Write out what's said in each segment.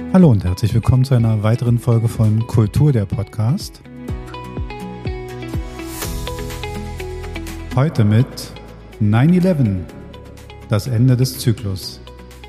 Hallo und herzlich willkommen zu einer weiteren Folge von Kultur, der Podcast. Heute mit 9/11, das Ende des Zyklus.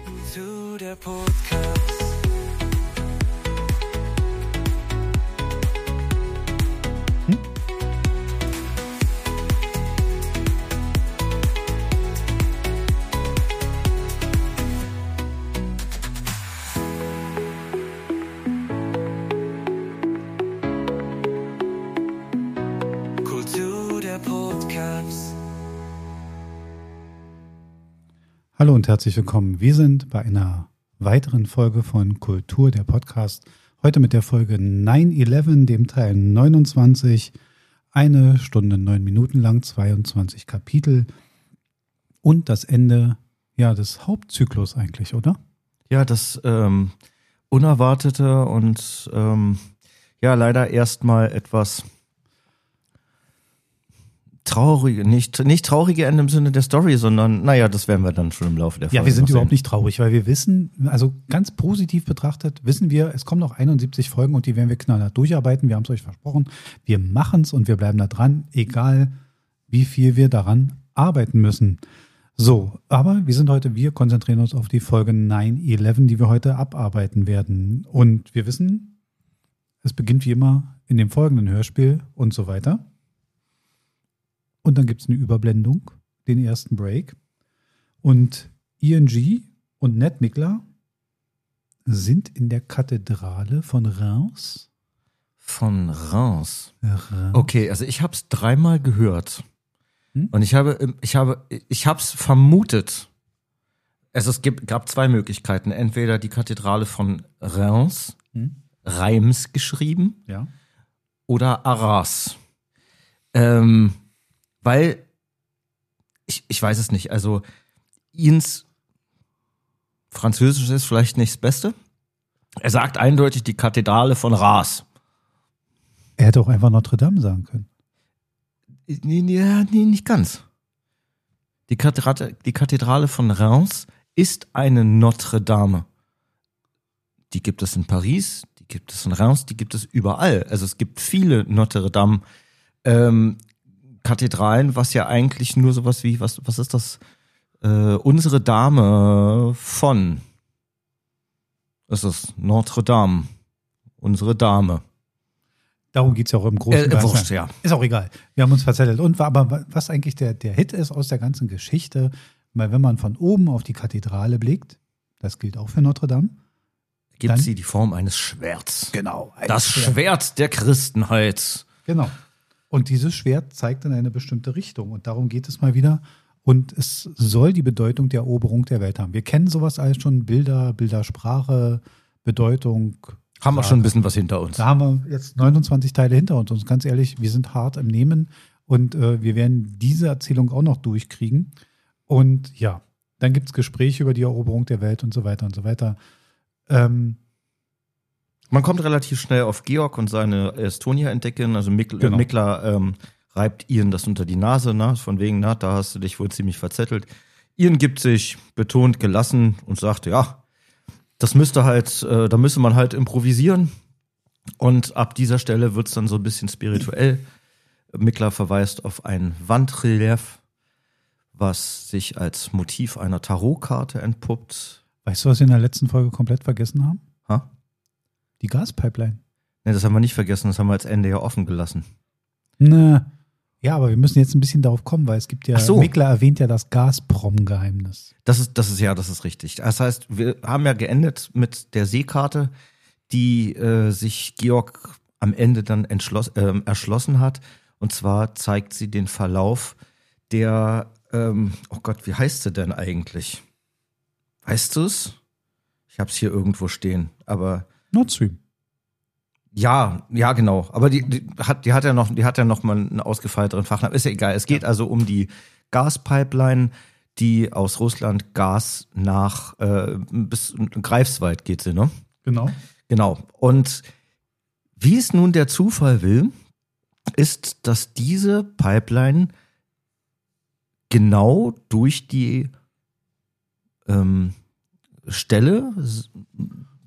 Hallo und herzlich willkommen. Wir sind bei einer weiteren Folge von Kultur, der Podcast. Heute mit der Folge 9/11, dem Teil 29. 1 Stunde 9 Minuten lang, 22 Kapitel. Und das Ende des Hauptzyklus eigentlich, oder? Ja, das unerwartete und leider erstmal etwas traurige, nicht traurige Ende im Sinne der Story, sondern das werden wir dann schon im Laufe der Folge. Ja, wir sind überhaupt nicht traurig, weil wir wissen, also ganz positiv betrachtet, wissen wir, es kommen noch 71 Folgen und die werden wir knallhart durcharbeiten. Wir haben es euch versprochen. Wir machen es und wir bleiben da dran, egal wie viel wir daran arbeiten müssen. So, aber wir konzentrieren uns auf die Folge 9/11, die wir heute abarbeiten werden. Und wir wissen, es beginnt wie immer in dem folgenden Hörspiel und so weiter. Und dann gibt es eine Überblendung, den ersten Break. Und ING und Ned Mickler sind in der Kathedrale von Reims. Von Reims? Okay, also ich habe es 3-mal gehört. Und ich habe es vermutet. Also es gab 2 Möglichkeiten. Entweder die Kathedrale von Reims, Reims geschrieben, oder Arras. Weil, ich weiß es nicht, also Ians Französisch ist vielleicht nicht das Beste. Er sagt eindeutig die Kathedrale von Reims. Er hätte auch einfach Notre Dame sagen können. Nee, nicht ganz. Die Kathedrale von Reims ist eine Notre Dame. Die gibt es in Paris, die gibt es in Reims, die gibt es überall. Also es gibt viele Notre Dame Kathedralen, was ja eigentlich nur sowas wie, was ist das? Unsere Dame von. Das ist Notre Dame. Unsere Dame. Darum geht es ja auch im Großen und Ganzen. Wurscht, ja. Ist auch egal. Wir haben uns verzettelt. Aber was eigentlich der Hit ist aus der ganzen Geschichte, weil wenn man von oben auf die Kathedrale blickt, das gilt auch für Notre Dame, gibt sie die Form eines Schwerts. Genau. Das Schwert der Christenheit. Genau. Und dieses Schwert zeigt in eine bestimmte Richtung. Und darum geht es mal wieder. Und es soll die Bedeutung der Eroberung der Welt haben. Wir kennen sowas alles schon. Bildersprache, Bedeutung. Haben wir schon ein bisschen was hinter uns. Da haben wir jetzt 29 Teile hinter uns. Und ganz ehrlich, wir sind hart im Nehmen. Und wir werden diese Erzählung auch noch durchkriegen. Und ja, dann gibt es Gespräche über die Eroberung der Welt und so weiter und so weiter. Man kommt relativ schnell auf Georg und seine Estonia entdecken. Also Mickler reibt Ian das unter die Nase, von wegen, da hast du dich wohl ziemlich verzettelt. Ian gibt sich betont gelassen und sagt, ja, das da müsste man halt improvisieren. Und ab dieser Stelle wird's dann so ein bisschen spirituell. Mickler verweist auf ein Wandrelief, was sich als Motiv einer Tarotkarte entpuppt. Weißt du, was wir in der letzten Folge komplett vergessen haben? Die Gaspipeline. Ne, das haben wir nicht vergessen, das haben wir als Ende ja offen gelassen. Ja, aber wir müssen jetzt ein bisschen darauf kommen, weil es gibt ja, Mickler erwähnt ja das Gazprom-Geheimnis. Das ist richtig. Das heißt, wir haben ja geendet mit der Seekarte, die sich Georg am Ende dann erschlossen hat. Und zwar zeigt sie den Verlauf der, wie heißt sie denn eigentlich? Weißt du es? Ich hab's hier irgendwo stehen, aber Nord Stream. Ja, genau. Aber die hat ja noch mal einen ausgefeilteren Fachnamen. Ist ja egal. Es geht also um die Gaspipeline, die aus Russland Gas nach bis Greifswald geht sie, ne? Genau. Und wie es nun der Zufall will, ist, dass diese Pipeline genau durch die Stelle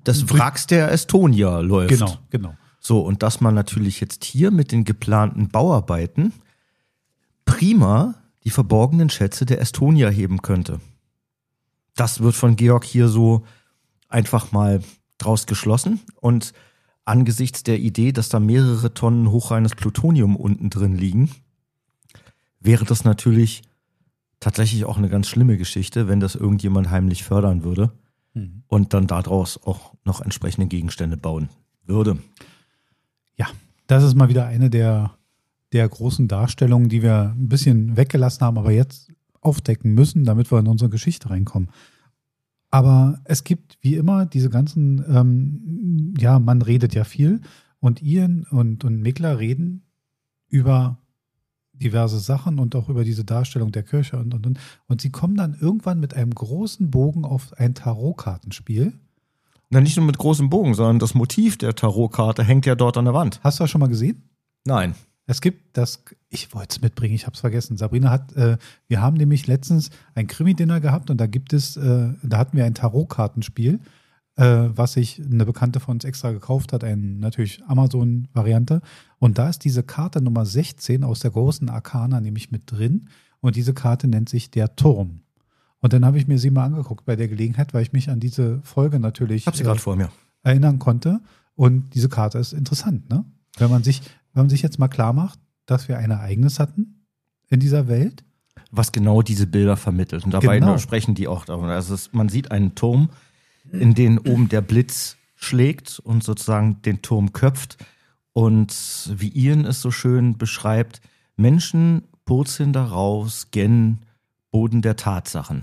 des Wracks der Estonia läuft. Genau. So, und dass man natürlich jetzt hier mit den geplanten Bauarbeiten prima die verborgenen Schätze der Estonia heben könnte. Das wird von Georg hier so einfach mal draus geschlossen. Und angesichts der Idee, dass da mehrere Tonnen hochreines Plutonium unten drin liegen, wäre das natürlich tatsächlich auch eine ganz schlimme Geschichte, wenn das irgendjemand heimlich fördern würde und dann daraus auch noch entsprechende Gegenstände bauen würde. Ja, das ist mal wieder eine der großen Darstellungen, die wir ein bisschen weggelassen haben, aber jetzt aufdecken müssen, damit wir in unsere Geschichte reinkommen. Aber es gibt wie immer diese ganzen, man redet ja viel und Ian und Mikla reden über diverse Sachen und auch über diese Darstellung der Kirche und sie kommen dann irgendwann mit einem großen Bogen auf ein Tarotkartenspiel. Na, nicht nur mit großem Bogen, sondern das Motiv der Tarotkarte hängt ja dort an der Wand. Hast du das schon mal gesehen? Nein. Es gibt das, ich wollte es mitbringen, ich habe es vergessen. Sabrina hat, wir haben nämlich letztens ein Krimi-Dinner gehabt und da hatten wir ein Tarotkartenspiel, was sich eine Bekannte von uns extra gekauft hat, natürlich Amazon-Variante. Und da ist diese Karte Nummer 16 aus der großen Arkana nämlich mit drin und diese Karte nennt sich der Turm. Und dann habe ich mir sie mal angeguckt bei der Gelegenheit, weil ich mich an diese Folge natürlich hab sie gerade vor mir. Erinnern konnte. Und diese Karte ist interessant, ne? Wenn man sich jetzt mal klar macht, dass wir ein Ereignis hatten in dieser Welt. Was genau diese Bilder vermittelt. Und dabei sprechen die auch davon. Also man sieht einen Turm, in den oben der Blitz schlägt und sozusagen den Turm köpft. Und wie Ian es so schön beschreibt, Menschen purzeln daraus gen Boden der Tatsachen.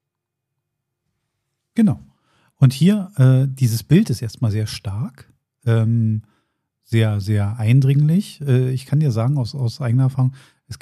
Genau. Und hier, dieses Bild ist erstmal sehr stark. Sehr, sehr eindringlich. Ich kann dir sagen, aus eigener Erfahrung,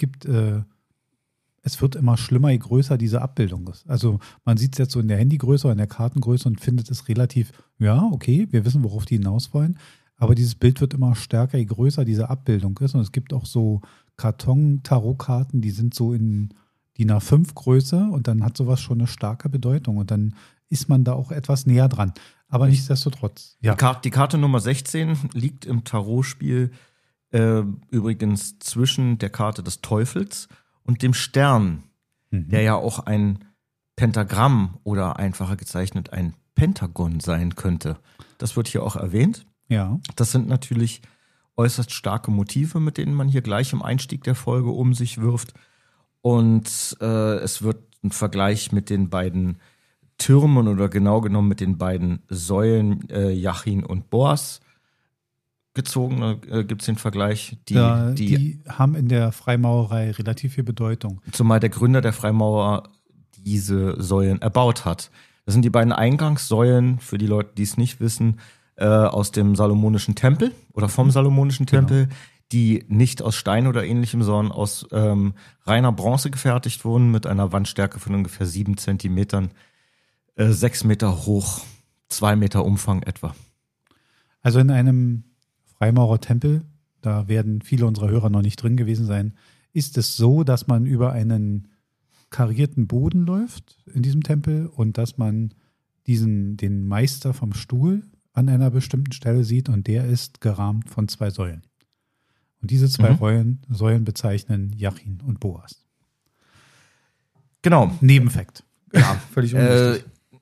es wird immer schlimmer, je größer diese Abbildung ist. Also man sieht es jetzt so in der Handygröße oder in der Kartengröße und findet es relativ, ja, okay, wir wissen, worauf die hinaus wollen. Aber dieses Bild wird immer stärker, je größer diese Abbildung ist. Und es gibt auch so Karton-Tarotkarten, die sind so in DIN A5 Größe und dann hat sowas schon eine starke Bedeutung. Und dann ist man da auch etwas näher dran. Aber nichtsdestotrotz. Ja. Die Karte Nummer 16 liegt im Tarotspiel übrigens zwischen der Karte des Teufels und dem Stern, der ja auch ein Pentagramm oder einfacher gezeichnet ein Pentagon sein könnte. Das wird hier auch erwähnt. Ja. Das sind natürlich äußerst starke Motive, mit denen man hier gleich im Einstieg der Folge um sich wirft. Und es wird ein Vergleich mit den beiden Türmen oder genau genommen mit den beiden Säulen Jachin und Boas gezogen. Da gibt es den Vergleich. Die haben in der Freimaurerei relativ viel Bedeutung. Zumal der Gründer der Freimaurer diese Säulen erbaut hat. Das sind die beiden Eingangssäulen, für die Leute, die es nicht wissen, aus dem Salomonischen Tempel oder vom Salomonischen Tempel, die nicht aus Stein oder ähnlichem, sondern aus reiner Bronze gefertigt wurden, mit einer Wandstärke von ungefähr 7 Zentimetern, 6 Meter hoch, 2 Meter Umfang etwa. Also in einem Freimaurertempel, da werden viele unserer Hörer noch nicht drin gewesen sein, ist es so, dass man über einen karierten Boden läuft in diesem Tempel und dass man den Meister vom Stuhl an einer bestimmten Stelle sieht und der ist gerahmt von 2 Säulen. Und diese 2 Säulen bezeichnen Jachin und Boas. Genau. Nebenfakt. Ja, völlig unwichtig.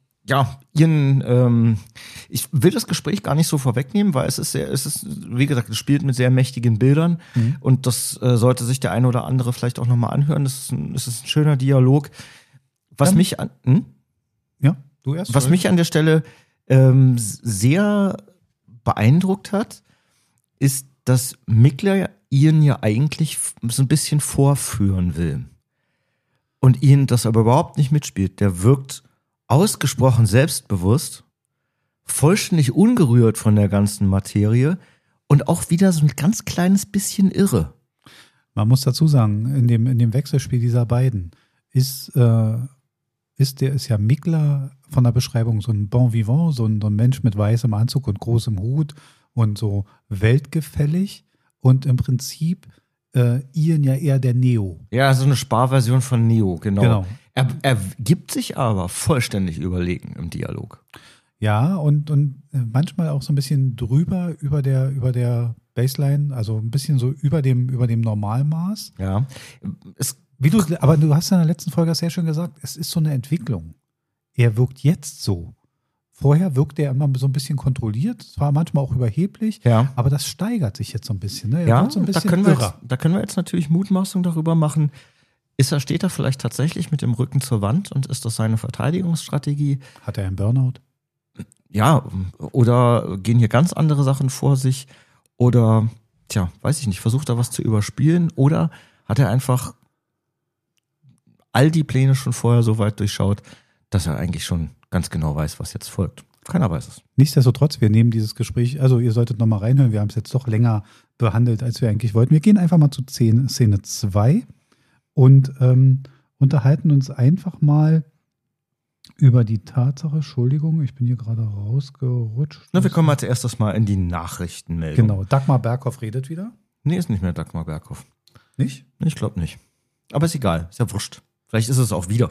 Ich will das Gespräch gar nicht so vorwegnehmen, weil wie gesagt, es spielt mit sehr mächtigen Bildern und das sollte sich der eine oder andere vielleicht auch nochmal anhören. Es ist ein schöner Dialog. Was mich an der Stelle sehr beeindruckt hat, ist, dass Mikla Ian ja eigentlich so ein bisschen vorführen will. Und Ian das aber überhaupt nicht mitspielt. Der wirkt ausgesprochen selbstbewusst, vollständig ungerührt von der ganzen Materie und auch wieder so ein ganz kleines bisschen irre. Man muss dazu sagen, in dem Wechselspiel dieser beiden ist ja Mikla von der Beschreibung so ein Bon Vivant, so ein Mensch mit weißem Anzug und großem Hut und so weltgefällig und im Prinzip Ian ja eher der Neo. Ja, so eine Sparversion von Neo, genau. Er gibt sich aber vollständig überlegen im Dialog. Ja, und manchmal auch so ein bisschen drüber über der Baseline, also ein bisschen so über dem Normalmaß. Ja. Aber du hast in der letzten Folge sehr schön gesagt, es ist so eine Entwicklung. Er wirkt jetzt so. Vorher wirkte er immer so ein bisschen kontrolliert, zwar manchmal auch überheblich, aber das steigert sich jetzt so ein bisschen. Ne? Er wird so ein bisschen da können wir jetzt natürlich Mutmaßung darüber machen. Steht er vielleicht tatsächlich mit dem Rücken zur Wand und ist das seine Verteidigungsstrategie? Hat er einen Burnout? Ja, oder gehen hier ganz andere Sachen vor sich? Oder, weiß ich nicht, versucht er was zu überspielen? Oder hat er einfach all die Pläne schon vorher so weit durchschaut, dass er eigentlich schon ganz genau weiß, was jetzt folgt? Keiner weiß es. Nichtsdestotrotz, wir nehmen dieses Gespräch, also ihr solltet nochmal reinhören, wir haben es jetzt doch länger behandelt, als wir eigentlich wollten. Wir gehen einfach mal zu Szene 2 und unterhalten uns einfach mal über die Tatsache, Entschuldigung, ich bin hier gerade rausgerutscht. Wir kommen als erstes mal in die Nachrichtenmeldung. Genau, Dagmar Berghoff redet wieder. Nee, ist nicht mehr Dagmar Berghoff. Nicht? Ich glaube nicht. Aber ist egal, ist ja wurscht. Vielleicht ist es auch wieder.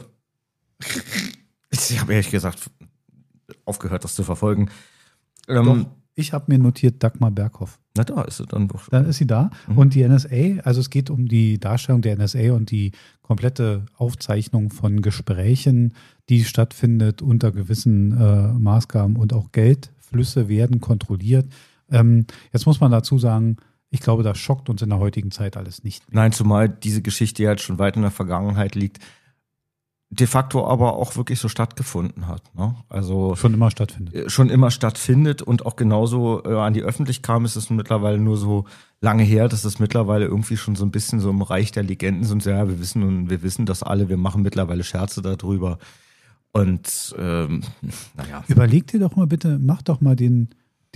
Ich habe ehrlich gesagt aufgehört, das zu verfolgen. Doch, ich habe mir notiert Dagmar Berghoff. Na, da ist sie dann. Dann ist sie da. Und die NSA, also es geht um die Darstellung der NSA und die komplette Aufzeichnung von Gesprächen, die stattfindet unter gewissen Maßgaben und auch Geldflüsse werden kontrolliert. Jetzt muss man dazu sagen, ich glaube, das schockt uns in der heutigen Zeit alles nicht mehr. Nein, zumal diese Geschichte ja schon weit in der Vergangenheit liegt, de facto aber auch wirklich so stattgefunden hat. Ne? Also schon immer stattfindet. Schon immer stattfindet und auch genauso an die Öffentlichkeit kam, ist es mittlerweile nur so lange her, dass es mittlerweile irgendwie schon so ein bisschen so im Reich der Legenden sind. Ja, wir wissen das alle, wir machen mittlerweile Scherze darüber. Und naja. Überleg dir doch mal bitte, mach doch mal die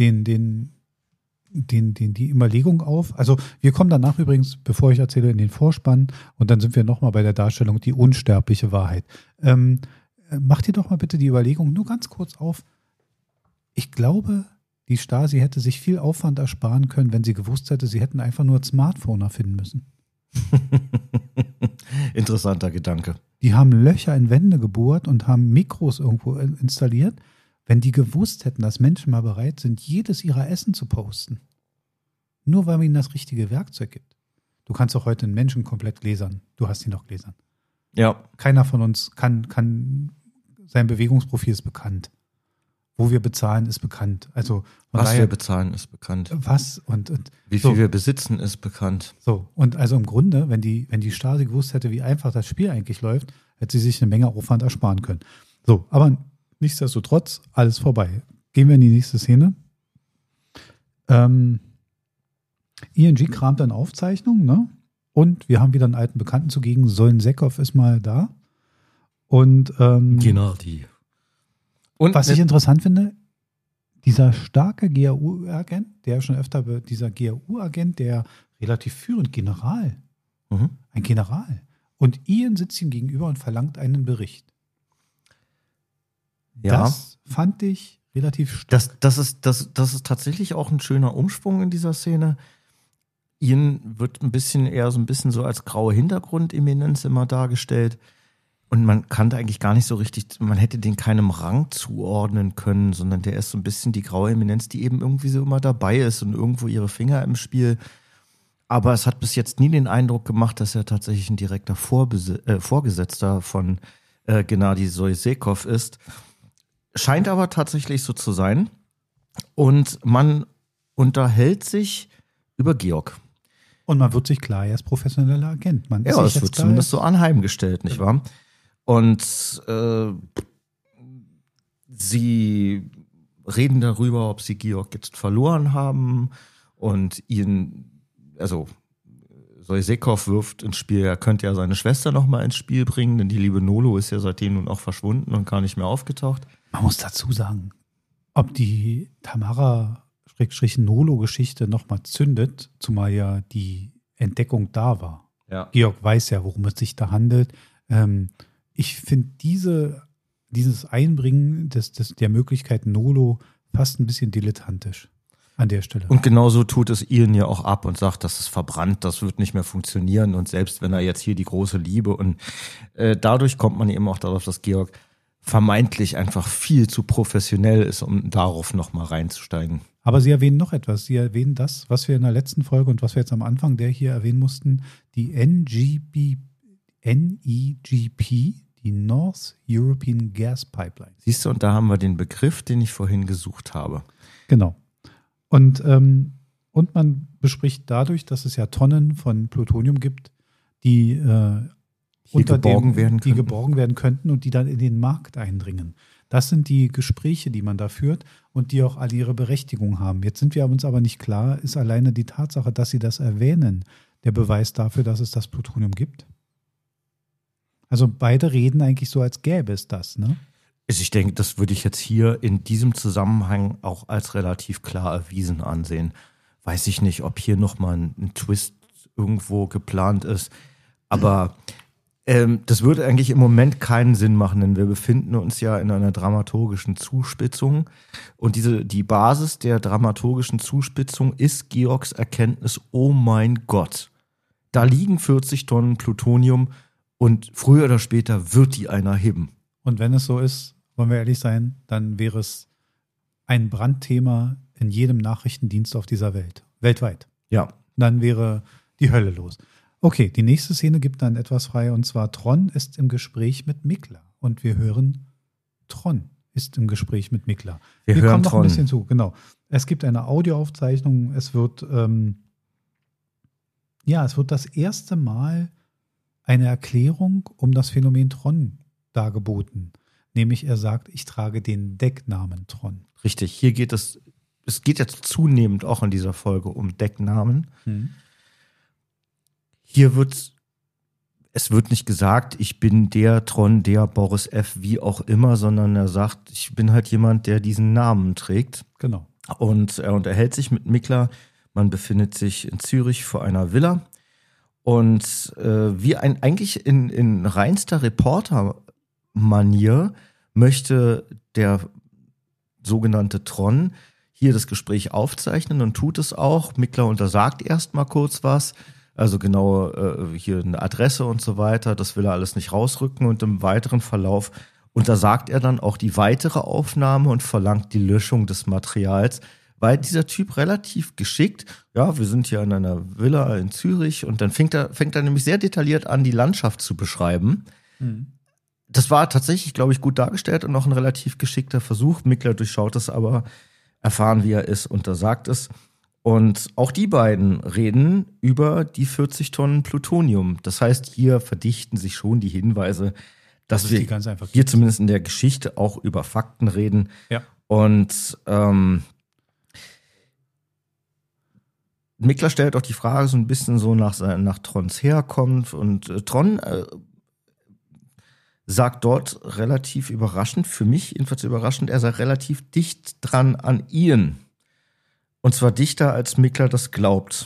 Überlegung auf. Also wir kommen danach übrigens, bevor ich erzähle, in den Vorspann und dann sind wir nochmal bei der Darstellung die unsterbliche Wahrheit. Mach dir doch mal bitte die Überlegung nur ganz kurz auf. Ich glaube, die Stasi hätte sich viel Aufwand ersparen können, wenn sie gewusst hätte, sie hätten einfach nur ein Smartphone erfinden müssen. Interessanter Gedanke. Die haben Löcher in Wände gebohrt und haben Mikros irgendwo installiert. Wenn die gewusst hätten, dass Menschen mal bereit sind, jedes ihrer Essen zu posten, nur weil man ihnen das richtige Werkzeug gibt. Du kannst doch heute einen Menschen komplett gläsern. Du hast ihn doch gläsern. Ja. Keiner von uns kann sein Bewegungsprofil ist bekannt. Wo wir bezahlen, ist bekannt. Also was wir bezahlen, ist bekannt. Was und wie viel wir besitzen, ist bekannt. So, und also im Grunde, wenn die Stasi gewusst hätte, wie einfach das Spiel eigentlich läuft, hätte sie sich eine Menge Aufwand ersparen können. So, aber nichtsdestotrotz, alles vorbei. Gehen wir in die nächste Szene. ING kramt dann Aufzeichnungen, ne? Und wir haben wieder einen alten Bekannten zugegen. Solnsekov ist mal da. Und genau die. Und was ich interessant finde, dieser starke GRU-Agent, der schon öfter, dieser GRU-Agent, der relativ führend General, ein General. Und Ian sitzt ihm gegenüber und verlangt einen Bericht. Ja. Das fand ich relativ stark. Das ist tatsächlich auch ein schöner Umschwung in dieser Szene. Ian wird eher so ein bisschen so als graue Hintergrundeminenz immer dargestellt. Und man kann eigentlich gar nicht so richtig, man hätte den keinem Rang zuordnen können, sondern der ist so ein bisschen die graue Eminenz, die eben irgendwie so immer dabei ist und irgendwo ihre Finger im Spiel. Aber es hat bis jetzt nie den Eindruck gemacht, dass er tatsächlich ein direkter Vorgesetzter von Gennady Solnsekov ist. Scheint aber tatsächlich so zu sein. Und man unterhält sich über Georg. Und man wird sich klar, er ist professioneller Agent. Man ist ja, es wird zumindest so anheimgestellt, nicht wahr? Und sie reden darüber, ob sie Georg jetzt verloren haben. Und Solnsekov wirft ins Spiel, er könnte ja seine Schwester nochmal ins Spiel bringen, denn die liebe Nolo ist ja seitdem nun auch verschwunden und gar nicht mehr aufgetaucht. Man muss dazu sagen, ob die Tamara-Nolo-Geschichte nochmal zündet, zumal ja die Entdeckung da war. Ja. Georg weiß ja, worum es sich da handelt. Ich finde dieses Einbringen der Möglichkeit Nolo fast ein bisschen dilettantisch an der Stelle. Und genauso tut es Ian ja auch ab und sagt, das ist verbrannt, das wird nicht mehr funktionieren. Und selbst wenn er jetzt hier die große Liebe und dadurch kommt man eben auch darauf, dass Georg vermeintlich einfach viel zu professionell ist, um darauf nochmal reinzusteigen. Aber Sie erwähnen noch etwas. Sie erwähnen das, was wir in der letzten Folge und was wir jetzt am Anfang der hier erwähnen mussten, die NEGP, die North European Gas Pipeline. Siehst du, und da haben wir den Begriff, den ich vorhin gesucht habe. Genau. Und man bespricht dadurch, dass es ja Tonnen von Plutonium gibt, die geborgen werden könnten und die dann in den Markt eindringen. Das sind die Gespräche, die man da führt und die auch alle ihre Berechtigung haben. Jetzt sind wir uns aber nicht klar, ist alleine die Tatsache, dass sie das erwähnen, der Beweis dafür, dass es das Plutonium gibt? Also beide reden eigentlich so, als gäbe es das, ne? Ich denke, das würde ich jetzt hier in diesem Zusammenhang auch als relativ klar erwiesen ansehen. Weiß ich nicht, ob hier nochmal ein Twist irgendwo geplant ist, aber das würde eigentlich im Moment keinen Sinn machen, denn wir befinden uns ja in einer dramaturgischen Zuspitzung und die Basis der dramaturgischen Zuspitzung ist Georgs Erkenntnis, oh mein Gott, da liegen 40 Tonnen Plutonium und früher oder später wird die einer heben. Und wenn es so ist, wollen wir ehrlich sein, dann wäre es ein Brandthema in jedem Nachrichtendienst auf dieser Welt, weltweit. Ja. Dann wäre die Hölle los. Okay, die nächste Szene gibt dann etwas frei und zwar Tron ist im Gespräch mit Mikla und wir hören Tron ist im Gespräch mit Mikla. Wir hören kommen noch Tron. ein bisschen zu, genau. Es gibt eine Audioaufzeichnung, es wird das erste Mal eine Erklärung um das Phänomen Tron dargeboten. Nämlich er sagt, ich trage den Decknamen Tron. Richtig, hier geht es geht jetzt zunehmend auch in dieser Folge um Decknamen. Hier wird nicht gesagt, ich bin der Tron, der Boris F., wie auch immer, sondern er sagt, ich bin halt jemand, der diesen Namen trägt. Genau. Und er unterhält sich mit Mikla. Man befindet sich in Zürich vor einer Villa. Und eigentlich in reinster Reporter-Manier möchte der sogenannte Tron hier das Gespräch aufzeichnen und tut es auch. Mikla untersagt erst mal kurz was. Also genau hier eine Adresse und so weiter, das will er alles nicht rausrücken und im weiteren Verlauf untersagt er dann auch die weitere Aufnahme und verlangt die Löschung des Materials, weil dieser Typ relativ geschickt, ja, wir sind hier in einer Villa in Zürich und dann fängt er nämlich sehr detailliert an, die Landschaft zu beschreiben. Das war tatsächlich, glaube ich, gut dargestellt und auch ein relativ geschickter Versuch. Mikla durchschaut es aber, erfahren wie er ist, untersagt es. Und auch die beiden reden über die 40 Tonnen Plutonium. Das heißt, hier verdichten sich schon die Hinweise, dass wir hier zumindest in der Geschichte auch über Fakten reden. Ja. Und Mikla stellt auch die Frage so ein bisschen so nach Trons Herkunft. Und Tron sagt dort relativ überraschend, für mich jedenfalls überraschend, er sei relativ dicht dran an Ian. Und zwar dichter, als Mikla das glaubt.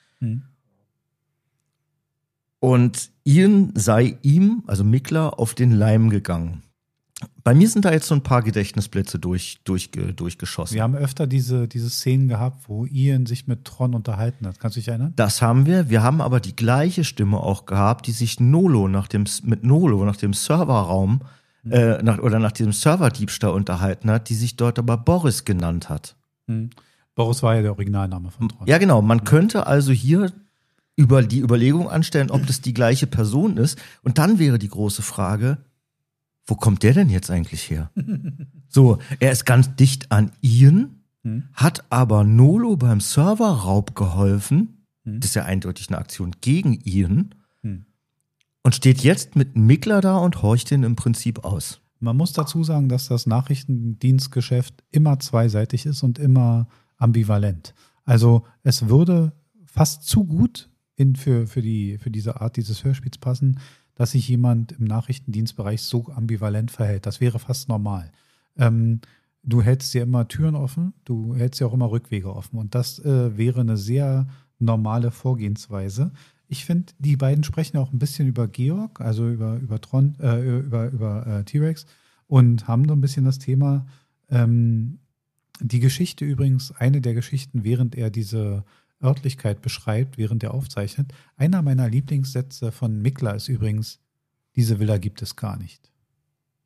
Und Ian sei ihm, also Mikla, auf den Leim gegangen. Bei mir sind da jetzt so ein paar Gedächtnisblitze durchgeschossen. Wir haben öfter diese Szenen gehabt, wo Ian sich mit Tron unterhalten hat. Kannst du dich erinnern? Das haben wir. Wir haben aber die gleiche Stimme auch gehabt, die sich Nolo nach dem Serverraum nach diesem Serverdiebstahl unterhalten hat, die sich dort aber Boris genannt hat. Boris war ja der Originalname von Tron. Ja, genau. Man könnte also hier über die Überlegung anstellen, ob das die gleiche Person ist. Und dann wäre die große Frage, wo kommt der denn jetzt eigentlich her? So, er ist ganz dicht an Ian, hat aber Nolo beim Serverraub geholfen. Das ist ja eindeutig eine Aktion gegen Ian. Und steht jetzt mit Mikla da und horcht ihn im Prinzip aus. Man muss dazu sagen, dass das Nachrichtendienstgeschäft immer zweiseitig ist und immer ambivalent. Also es würde fast zu gut für diese Art dieses Hörspiels passen, dass sich jemand im Nachrichtendienstbereich so ambivalent verhält. Das wäre fast normal. Du hältst dir immer Türen offen, du hältst dir auch immer Rückwege offen. Und das wäre eine sehr normale Vorgehensweise. Ich finde, die beiden sprechen auch ein bisschen über Georg, also über Tron, über T-Rex und haben so ein bisschen das Thema. Die Geschichte übrigens, eine der Geschichten, während er diese Örtlichkeit beschreibt, während er aufzeichnet. Einer meiner Lieblingssätze von Mikla ist übrigens, diese Villa gibt es gar nicht.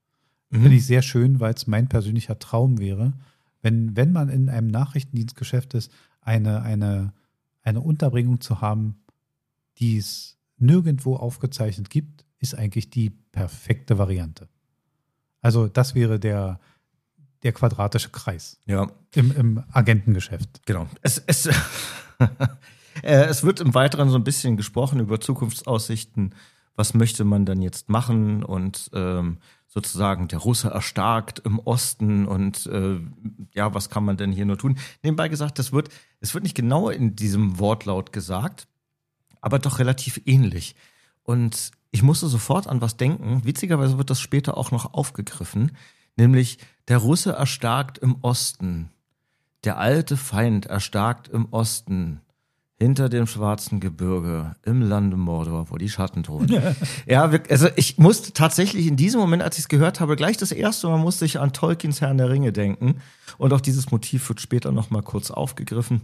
Finde ich sehr schön, weil es mein persönlicher Traum wäre, wenn man in einem Nachrichtendienstgeschäft ist, eine Unterbringung zu haben, die es nirgendwo aufgezeichnet gibt, ist eigentlich die perfekte Variante. Also das wäre der quadratische Kreis im Agentengeschäft. Genau. Es wird im Weiteren so ein bisschen gesprochen über Zukunftsaussichten. Was möchte man dann jetzt machen? Und sozusagen der Russe erstarkt im Osten und was kann man denn hier nur tun? Nebenbei gesagt, es wird nicht genau in diesem Wortlaut gesagt, aber doch relativ ähnlich. Und ich musste sofort an was denken. Witzigerweise wird das später auch noch aufgegriffen, nämlich der Russe erstarkt im Osten. Der alte Feind erstarkt im Osten. Hinter dem schwarzen Gebirge, im Lande Mordor, wo die Schatten drohen. Ja, also ich musste tatsächlich in diesem Moment, als ich es gehört habe, gleich das erste Mal musste ich an Tolkiens Herrn der Ringe denken. Und auch dieses Motiv wird später noch mal kurz aufgegriffen.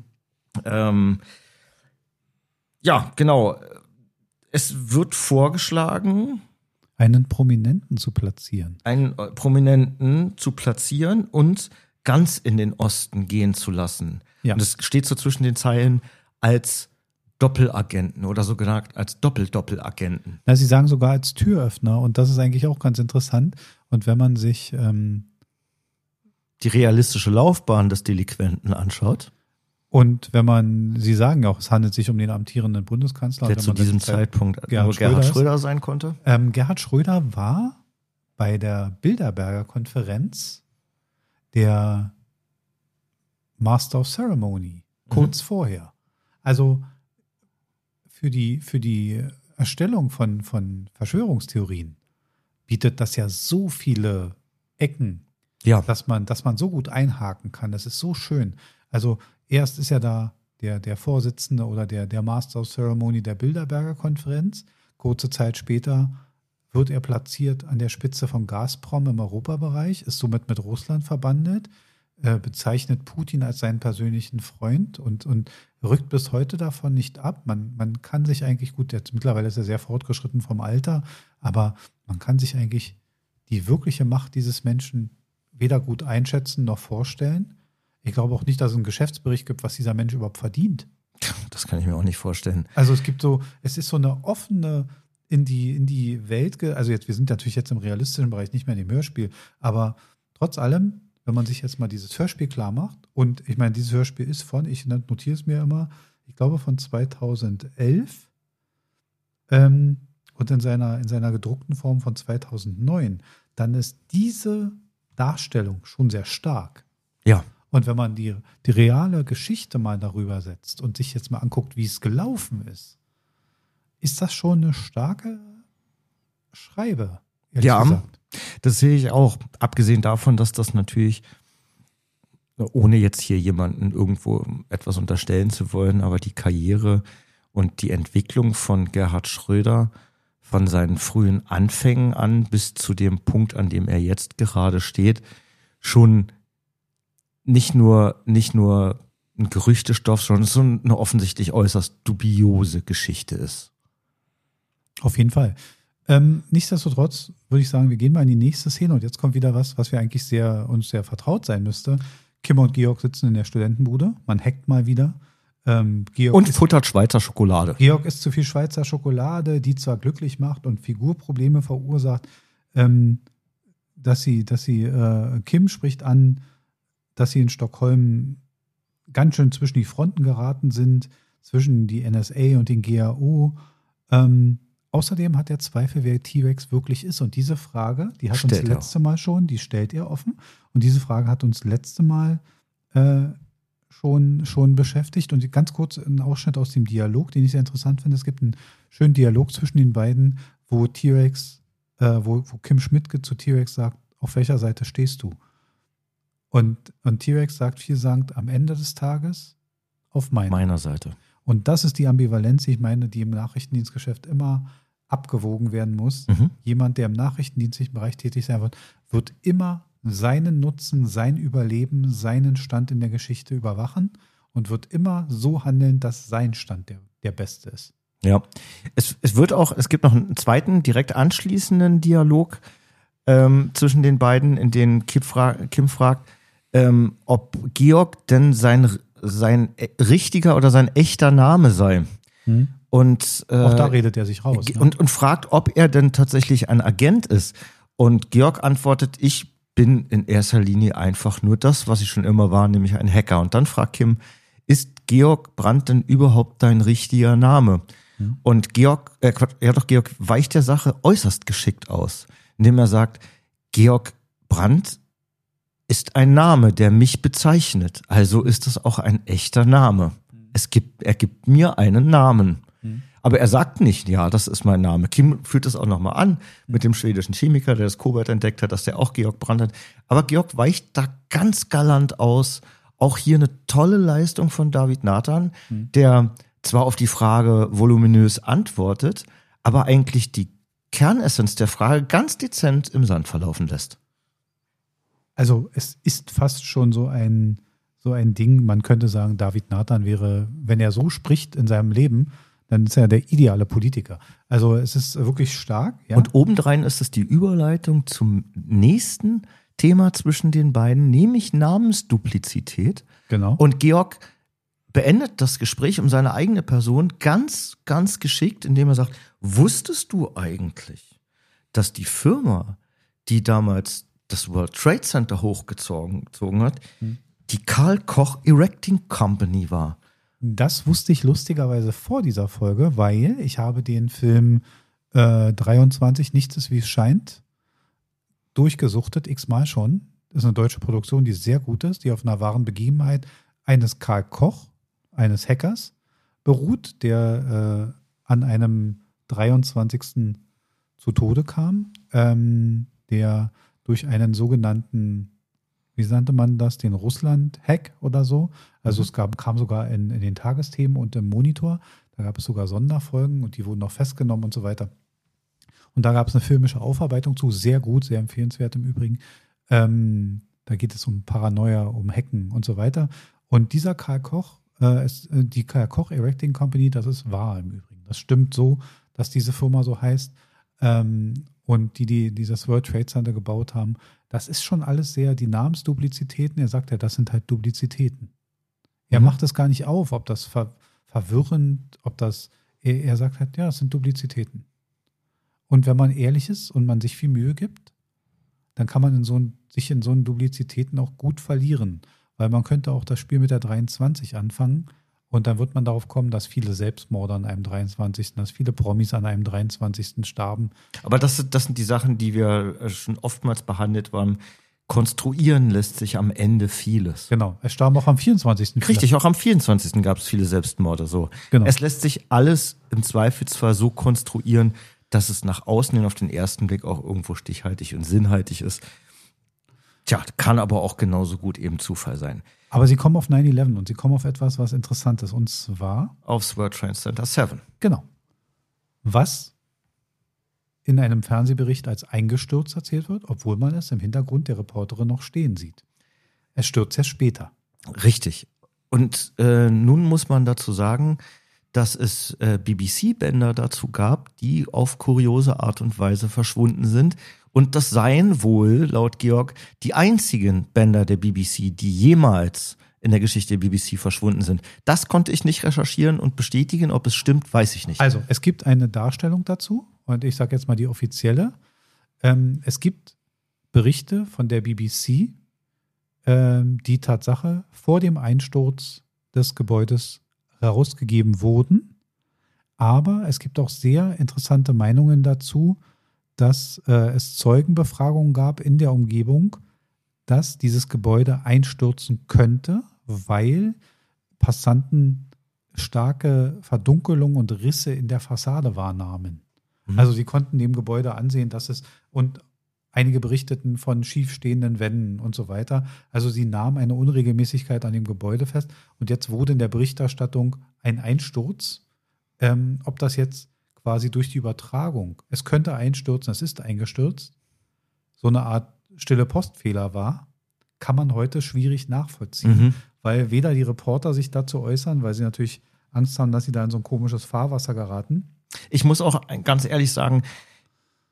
Genau. Es wird vorgeschlagen, einen Prominenten zu platzieren. Einen Prominenten zu platzieren und ganz in den Osten gehen zu lassen. Ja. Und es steht so zwischen den Zeilen, als Doppelagenten oder so genannt als Doppelagenten. Ja, sie sagen sogar als Türöffner und das ist eigentlich auch ganz interessant. Und wenn man sich die realistische Laufbahn des Delinquenten anschaut. Und wenn man, sie sagen ja auch, es handelt sich um den amtierenden Bundeskanzler. Der zu diesem Zeitpunkt Gerhard Schröder sein konnte. Gerhard Schröder war bei der Bilderberger Konferenz der Master of Ceremony, kurz vorher. Also für die Erstellung von Verschwörungstheorien bietet das ja so viele Ecken, dass man so gut einhaken kann. Das ist so schön. Also erst ist ja da der Vorsitzende oder der Master of Ceremony der Bilderberger Konferenz. Kurze Zeit später wird er platziert an der Spitze von Gazprom im Europabereich, ist somit mit Russland verbandelt, bezeichnet Putin als seinen persönlichen Freund und rückt bis heute davon nicht ab. Man kann sich eigentlich mittlerweile ist er sehr fortgeschritten vom Alter, aber man kann sich eigentlich die wirkliche Macht dieses Menschen weder gut einschätzen noch vorstellen. Ich glaube auch nicht, dass es einen Geschäftsbericht gibt, was dieser Mensch überhaupt verdient. Das kann ich mir auch nicht vorstellen. Also es ist so eine offene in die Welt, also wir sind natürlich jetzt im realistischen Bereich, nicht mehr in dem Hörspiel, aber trotz allem, wenn man sich jetzt mal dieses Hörspiel klar macht, und ich meine, dieses Hörspiel ist ich notiere es mir immer, ich glaube von 2011 und in seiner gedruckten Form von 2009, dann ist diese Darstellung schon sehr stark. Ja. Und wenn man die reale Geschichte mal darüber setzt und sich jetzt mal anguckt, wie es gelaufen ist das schon eine starke Schreibe, ehrlich gesagt. Das sehe ich auch. Abgesehen davon, dass das natürlich, ohne jetzt hier jemanden irgendwo etwas unterstellen zu wollen, aber die Karriere und die Entwicklung von Gerhard Schröder von seinen frühen Anfängen an bis zu dem Punkt, an dem er jetzt gerade steht, schon nicht nur ein Gerüchtestoff, sondern so eine offensichtlich äußerst dubiose Geschichte ist. Auf jeden Fall. Nichtsdestotrotz würde ich sagen, wir gehen mal in die nächste Szene und jetzt kommt wieder was wir eigentlich uns sehr vertraut sein müsste. Kim und Georg sitzen in der Studentenbude, man hackt mal wieder. Georg und futtert Schweizer Schokolade. Georg isst zu viel Schweizer Schokolade, die zwar glücklich macht und Figurprobleme verursacht, dass sie Kim spricht an, dass sie in Stockholm ganz schön zwischen die Fronten geraten sind, zwischen die NSA und den GAO. Außerdem hat er Zweifel, wer T-Rex wirklich ist. Und diese Frage, die hat uns letzte Mal schon, die stellt er offen. Und diese Frage hat uns letzte Mal schon beschäftigt. Und ganz kurz ein Ausschnitt aus dem Dialog, den ich sehr interessant finde. Es gibt einen schönen Dialog zwischen den beiden, wo Kim Schmidt zu T-Rex sagt, auf welcher Seite stehst du? Und T-Rex sagt vielsagend, am Ende des Tages auf meiner Seite. Und das ist die Ambivalenz, ich meine, die im Nachrichtendienstgeschäft immer abgewogen werden muss. Jemand, der im nachrichtendienstlichen Bereich tätig sein wird immer seinen Nutzen, sein Überleben, seinen Stand in der Geschichte überwachen und wird immer so handeln, dass sein Stand der beste ist. Ja, es gibt noch einen zweiten, direkt anschließenden Dialog, zwischen den beiden, in denen Kim fragt, ob Georg denn sein richtiger oder sein echter Name sei. Und auch da redet er sich raus. Ne? Und fragt, ob er denn tatsächlich ein Agent ist. Und Georg antwortet, ich bin in erster Linie einfach nur das, was ich schon immer war, nämlich ein Hacker. Und dann fragt Kim, ist Georg Brandt denn überhaupt dein richtiger Name? Und Georg weicht der Sache äußerst geschickt aus, indem er sagt, Georg Brandt ist ein Name, der mich bezeichnet. Also ist es auch ein echter Name. Er gibt mir einen Namen. Aber er sagt nicht, ja, das ist mein Name. Kim führt es auch nochmal an mit dem schwedischen Chemiker, der das Kobalt entdeckt hat, dass der auch Georg Brandt hat. Aber Georg weicht da ganz galant aus. Auch hier eine tolle Leistung von David Nathan, der zwar auf die Frage voluminös antwortet, aber eigentlich die Kernessenz der Frage ganz dezent im Sand verlaufen lässt. Also es ist fast schon so ein Ding, man könnte sagen, David Nathan wäre, wenn er so spricht in seinem Leben, dann ist er der ideale Politiker. Also es ist wirklich stark. Ja? Und obendrein ist es die Überleitung zum nächsten Thema zwischen den beiden, nämlich Namensduplizität. Genau. Und Georg beendet das Gespräch um seine eigene Person ganz, ganz geschickt, indem er sagt, wusstest du eigentlich, dass die Firma, die damals das World Trade Center hochgezogen hat, die Karl Koch Erecting Company war? Das wusste ich lustigerweise vor dieser Folge, weil ich habe den Film 23, Nichts ist wie es scheint, durchgesuchtet, x-mal schon. Das ist eine deutsche Produktion, die sehr gut ist, die auf einer wahren Begebenheit eines Karl Koch, eines Hackers, beruht, der an einem 23. zu Tode kam, der durch einen sogenannten, wie nannte man das, den Russland-Hack oder so. Also es kam sogar in den Tagesthemen und im Monitor. Da gab es sogar Sonderfolgen und die wurden noch festgenommen und so weiter. Und da gab es eine filmische Aufarbeitung zu, sehr gut, sehr empfehlenswert im Übrigen. Da geht es um Paranoia, um Hacken und so weiter. Und dieser Karl Koch, die Karl Koch Erecting Company, das ist wahr im Übrigen. Das stimmt so, dass diese Firma so heißt. Und die dieses World Trade Center gebaut haben, das ist schon alles sehr, die Namensduplizitäten, er sagt ja, das sind halt Duplizitäten. Er macht es gar nicht auf, ob das verwirrend, ob das, er sagt halt, ja, es sind Duplizitäten. Und wenn man ehrlich ist und man sich viel Mühe gibt, dann kann man sich in so einen Duplizitäten auch gut verlieren. Weil man könnte auch das Spiel mit der 23 anfangen und dann wird man darauf kommen, dass viele Selbstmorde an einem 23., dass viele Promis an einem 23. starben. Aber das sind die Sachen, die wir schon oftmals behandelt haben. Konstruieren lässt sich am Ende vieles. Genau, es starben auch am 24. Richtig, auch am 24. gab es viele Selbstmorde. So. Genau. Es lässt sich alles im Zweifelsfall so konstruieren, dass es nach außen hin auf den ersten Blick auch irgendwo stichhaltig und sinnhaltig ist. Tja, kann aber auch genauso gut eben Zufall sein. Aber sie kommen auf 9/11 und sie kommen auf etwas, was interessant ist. Und zwar aufs World Trade Center 7. Genau. Was in einem Fernsehbericht als eingestürzt erzählt wird, obwohl man es im Hintergrund der Reporterin noch stehen sieht. Es stürzt ja später. Richtig. Und nun muss man dazu sagen, dass es BBC-Bänder dazu gab, die auf kuriose Art und Weise verschwunden sind. Und das seien wohl, laut Georg, die einzigen Bänder der BBC, die jemals in der Geschichte der BBC verschwunden sind. Das konnte ich nicht recherchieren und bestätigen. Ob es stimmt, weiß ich nicht. Also, es gibt eine Darstellung dazu und ich sage jetzt mal die offizielle. Es gibt Berichte von der BBC, die Tatsache vor dem Einsturz des Gebäudes herausgegeben wurden. Aber es gibt auch sehr interessante Meinungen dazu, dass es Zeugenbefragungen gab in der Umgebung, dass dieses Gebäude einstürzen könnte, weil Passanten starke Verdunkelung und Risse in der Fassade wahrnahmen. Also sie konnten dem Gebäude ansehen, dass es, und einige berichteten von schiefstehenden Wänden und so weiter. Also sie nahmen eine Unregelmäßigkeit an dem Gebäude fest. Und jetzt wurde in der Berichterstattung ein Einsturz. Ob das jetzt quasi durch die Übertragung, es könnte einstürzen, es ist eingestürzt, so eine Art stille Postfehler war, kann man heute schwierig nachvollziehen. Weil weder die Reporter sich dazu äußern, weil sie natürlich Angst haben, dass sie da in so ein komisches Fahrwasser geraten. Ich muss auch ganz ehrlich sagen,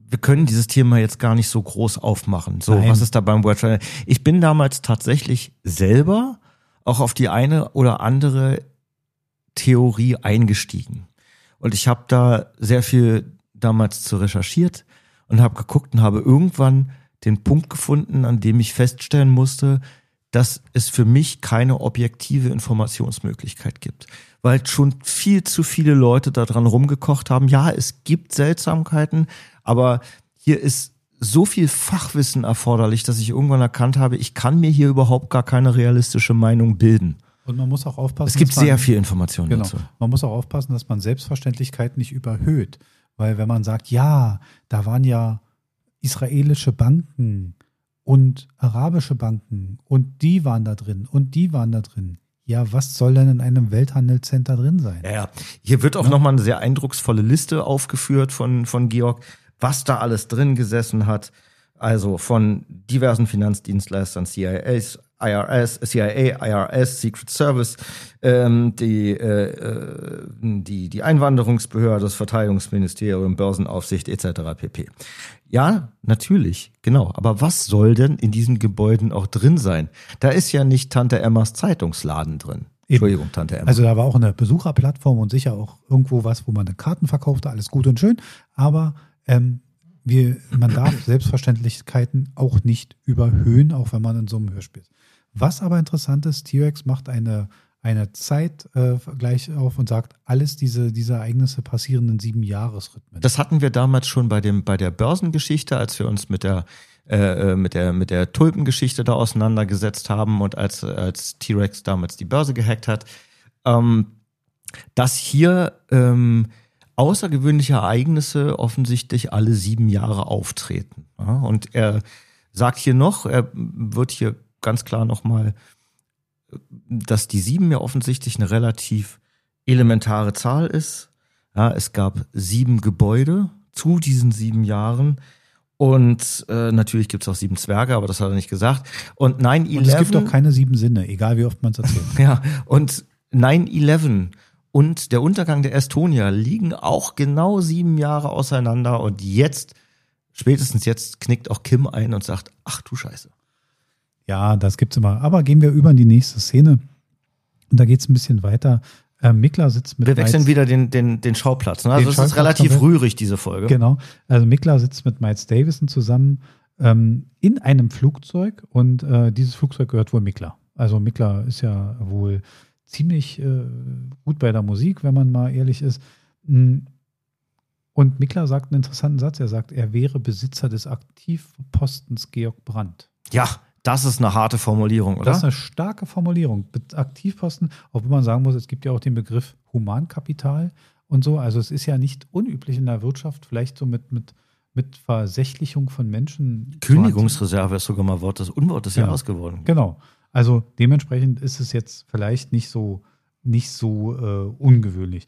wir können dieses Thema jetzt gar nicht so groß aufmachen. So, Nein. Was ist da beim World Trade? Ich bin damals tatsächlich selber auch auf die eine oder andere Theorie eingestiegen. Und ich habe da sehr viel damals zu recherchiert und habe geguckt und habe irgendwann den Punkt gefunden, an dem ich feststellen musste, dass es für mich keine objektive Informationsmöglichkeit gibt. Weil schon viel zu viele Leute da dran rumgekocht haben. Ja, es gibt Seltsamkeiten, aber hier ist so viel Fachwissen erforderlich, dass ich irgendwann erkannt habe, ich kann mir hier überhaupt gar keine realistische Meinung bilden. Und man muss auch aufpassen. Es gibt sehr viel Information dazu. Man muss auch aufpassen, dass man Selbstverständlichkeit nicht überhöht. Weil wenn man sagt, ja, da waren ja israelische Banken und arabische Banken und die waren da drin und die waren da drin. Ja, was soll denn in einem Welthandelscenter drin sein? Ja. Hier wird auch nochmal eine sehr eindrucksvolle Liste aufgeführt von Georg, was da alles drin gesessen hat. Also von diversen Finanzdienstleistern, CIA, IRS, Secret Service, die Einwanderungsbehörde, das Verteidigungsministerium, Börsenaufsicht etc. pp. Ja, natürlich, genau. Aber was soll denn in diesen Gebäuden auch drin sein? Da ist ja nicht Tante Emmas Zeitungsladen drin. Entschuldigung, Tante Emma. Also da war auch eine Besucherplattform und sicher auch irgendwo was, wo man eine Karten verkaufte, alles gut und schön. Aber man darf Selbstverständlichkeiten auch nicht überhöhen, auch wenn man in so einem Hörspiel ist. Was aber interessant ist, T-Rex macht eine Zeit gleich auf und sagt, alles diese Ereignisse passieren in 7-Jahres-Rhythmen. Das hatten wir damals schon bei der Börsengeschichte, als wir uns mit der Tulpengeschichte da auseinandergesetzt haben und als T-Rex damals die Börse gehackt hat, dass hier außergewöhnliche Ereignisse offensichtlich alle 7 Jahre auftreten. Ja, und er sagt hier noch, er wird hier ganz klar nochmal, dass die 7 ja offensichtlich eine relativ elementare Zahl ist. Ja, es gab 7 Gebäude zu diesen 7 Jahren. Und natürlich gibt es auch 7 Zwerge, aber das hat er nicht gesagt. Und 9/11. Und es gibt auch keine 7 Sinne, egal wie oft man es erzählt. Ja, und 9/11 und der Untergang der Estonia liegen auch genau 7 Jahre auseinander. Und spätestens jetzt, knickt auch Kim ein und sagt, ach du Scheiße. Ja, das gibt's immer. Aber gehen wir über in die nächste Szene. Und da geht's ein bisschen weiter. Mikla sitzt mit Wir wechseln wieder den Schauplatz. Ne? Also es ist relativ rührig, diese Folge. Genau. Also Mikla sitzt mit Miles Davison zusammen in einem Flugzeug und dieses Flugzeug gehört wohl Mikla. Also Mikla ist ja wohl ziemlich gut bei der Musik, wenn man mal ehrlich ist. Und Mikla sagt einen interessanten Satz. Er sagt, er wäre Besitzer des Aktivpostens Georg Brandt. Ja, das ist eine harte Formulierung, oder? Das ist eine starke Formulierung. Aktivposten, obwohl man sagen muss, es gibt ja auch den Begriff Humankapital und so. Also es ist ja nicht unüblich in der Wirtschaft, vielleicht so mit Versächlichung von Menschen. Kündigungsreserve ist sogar mal Unwort des Jahres geworden. Genau. Also dementsprechend ist es jetzt vielleicht nicht so ungewöhnlich.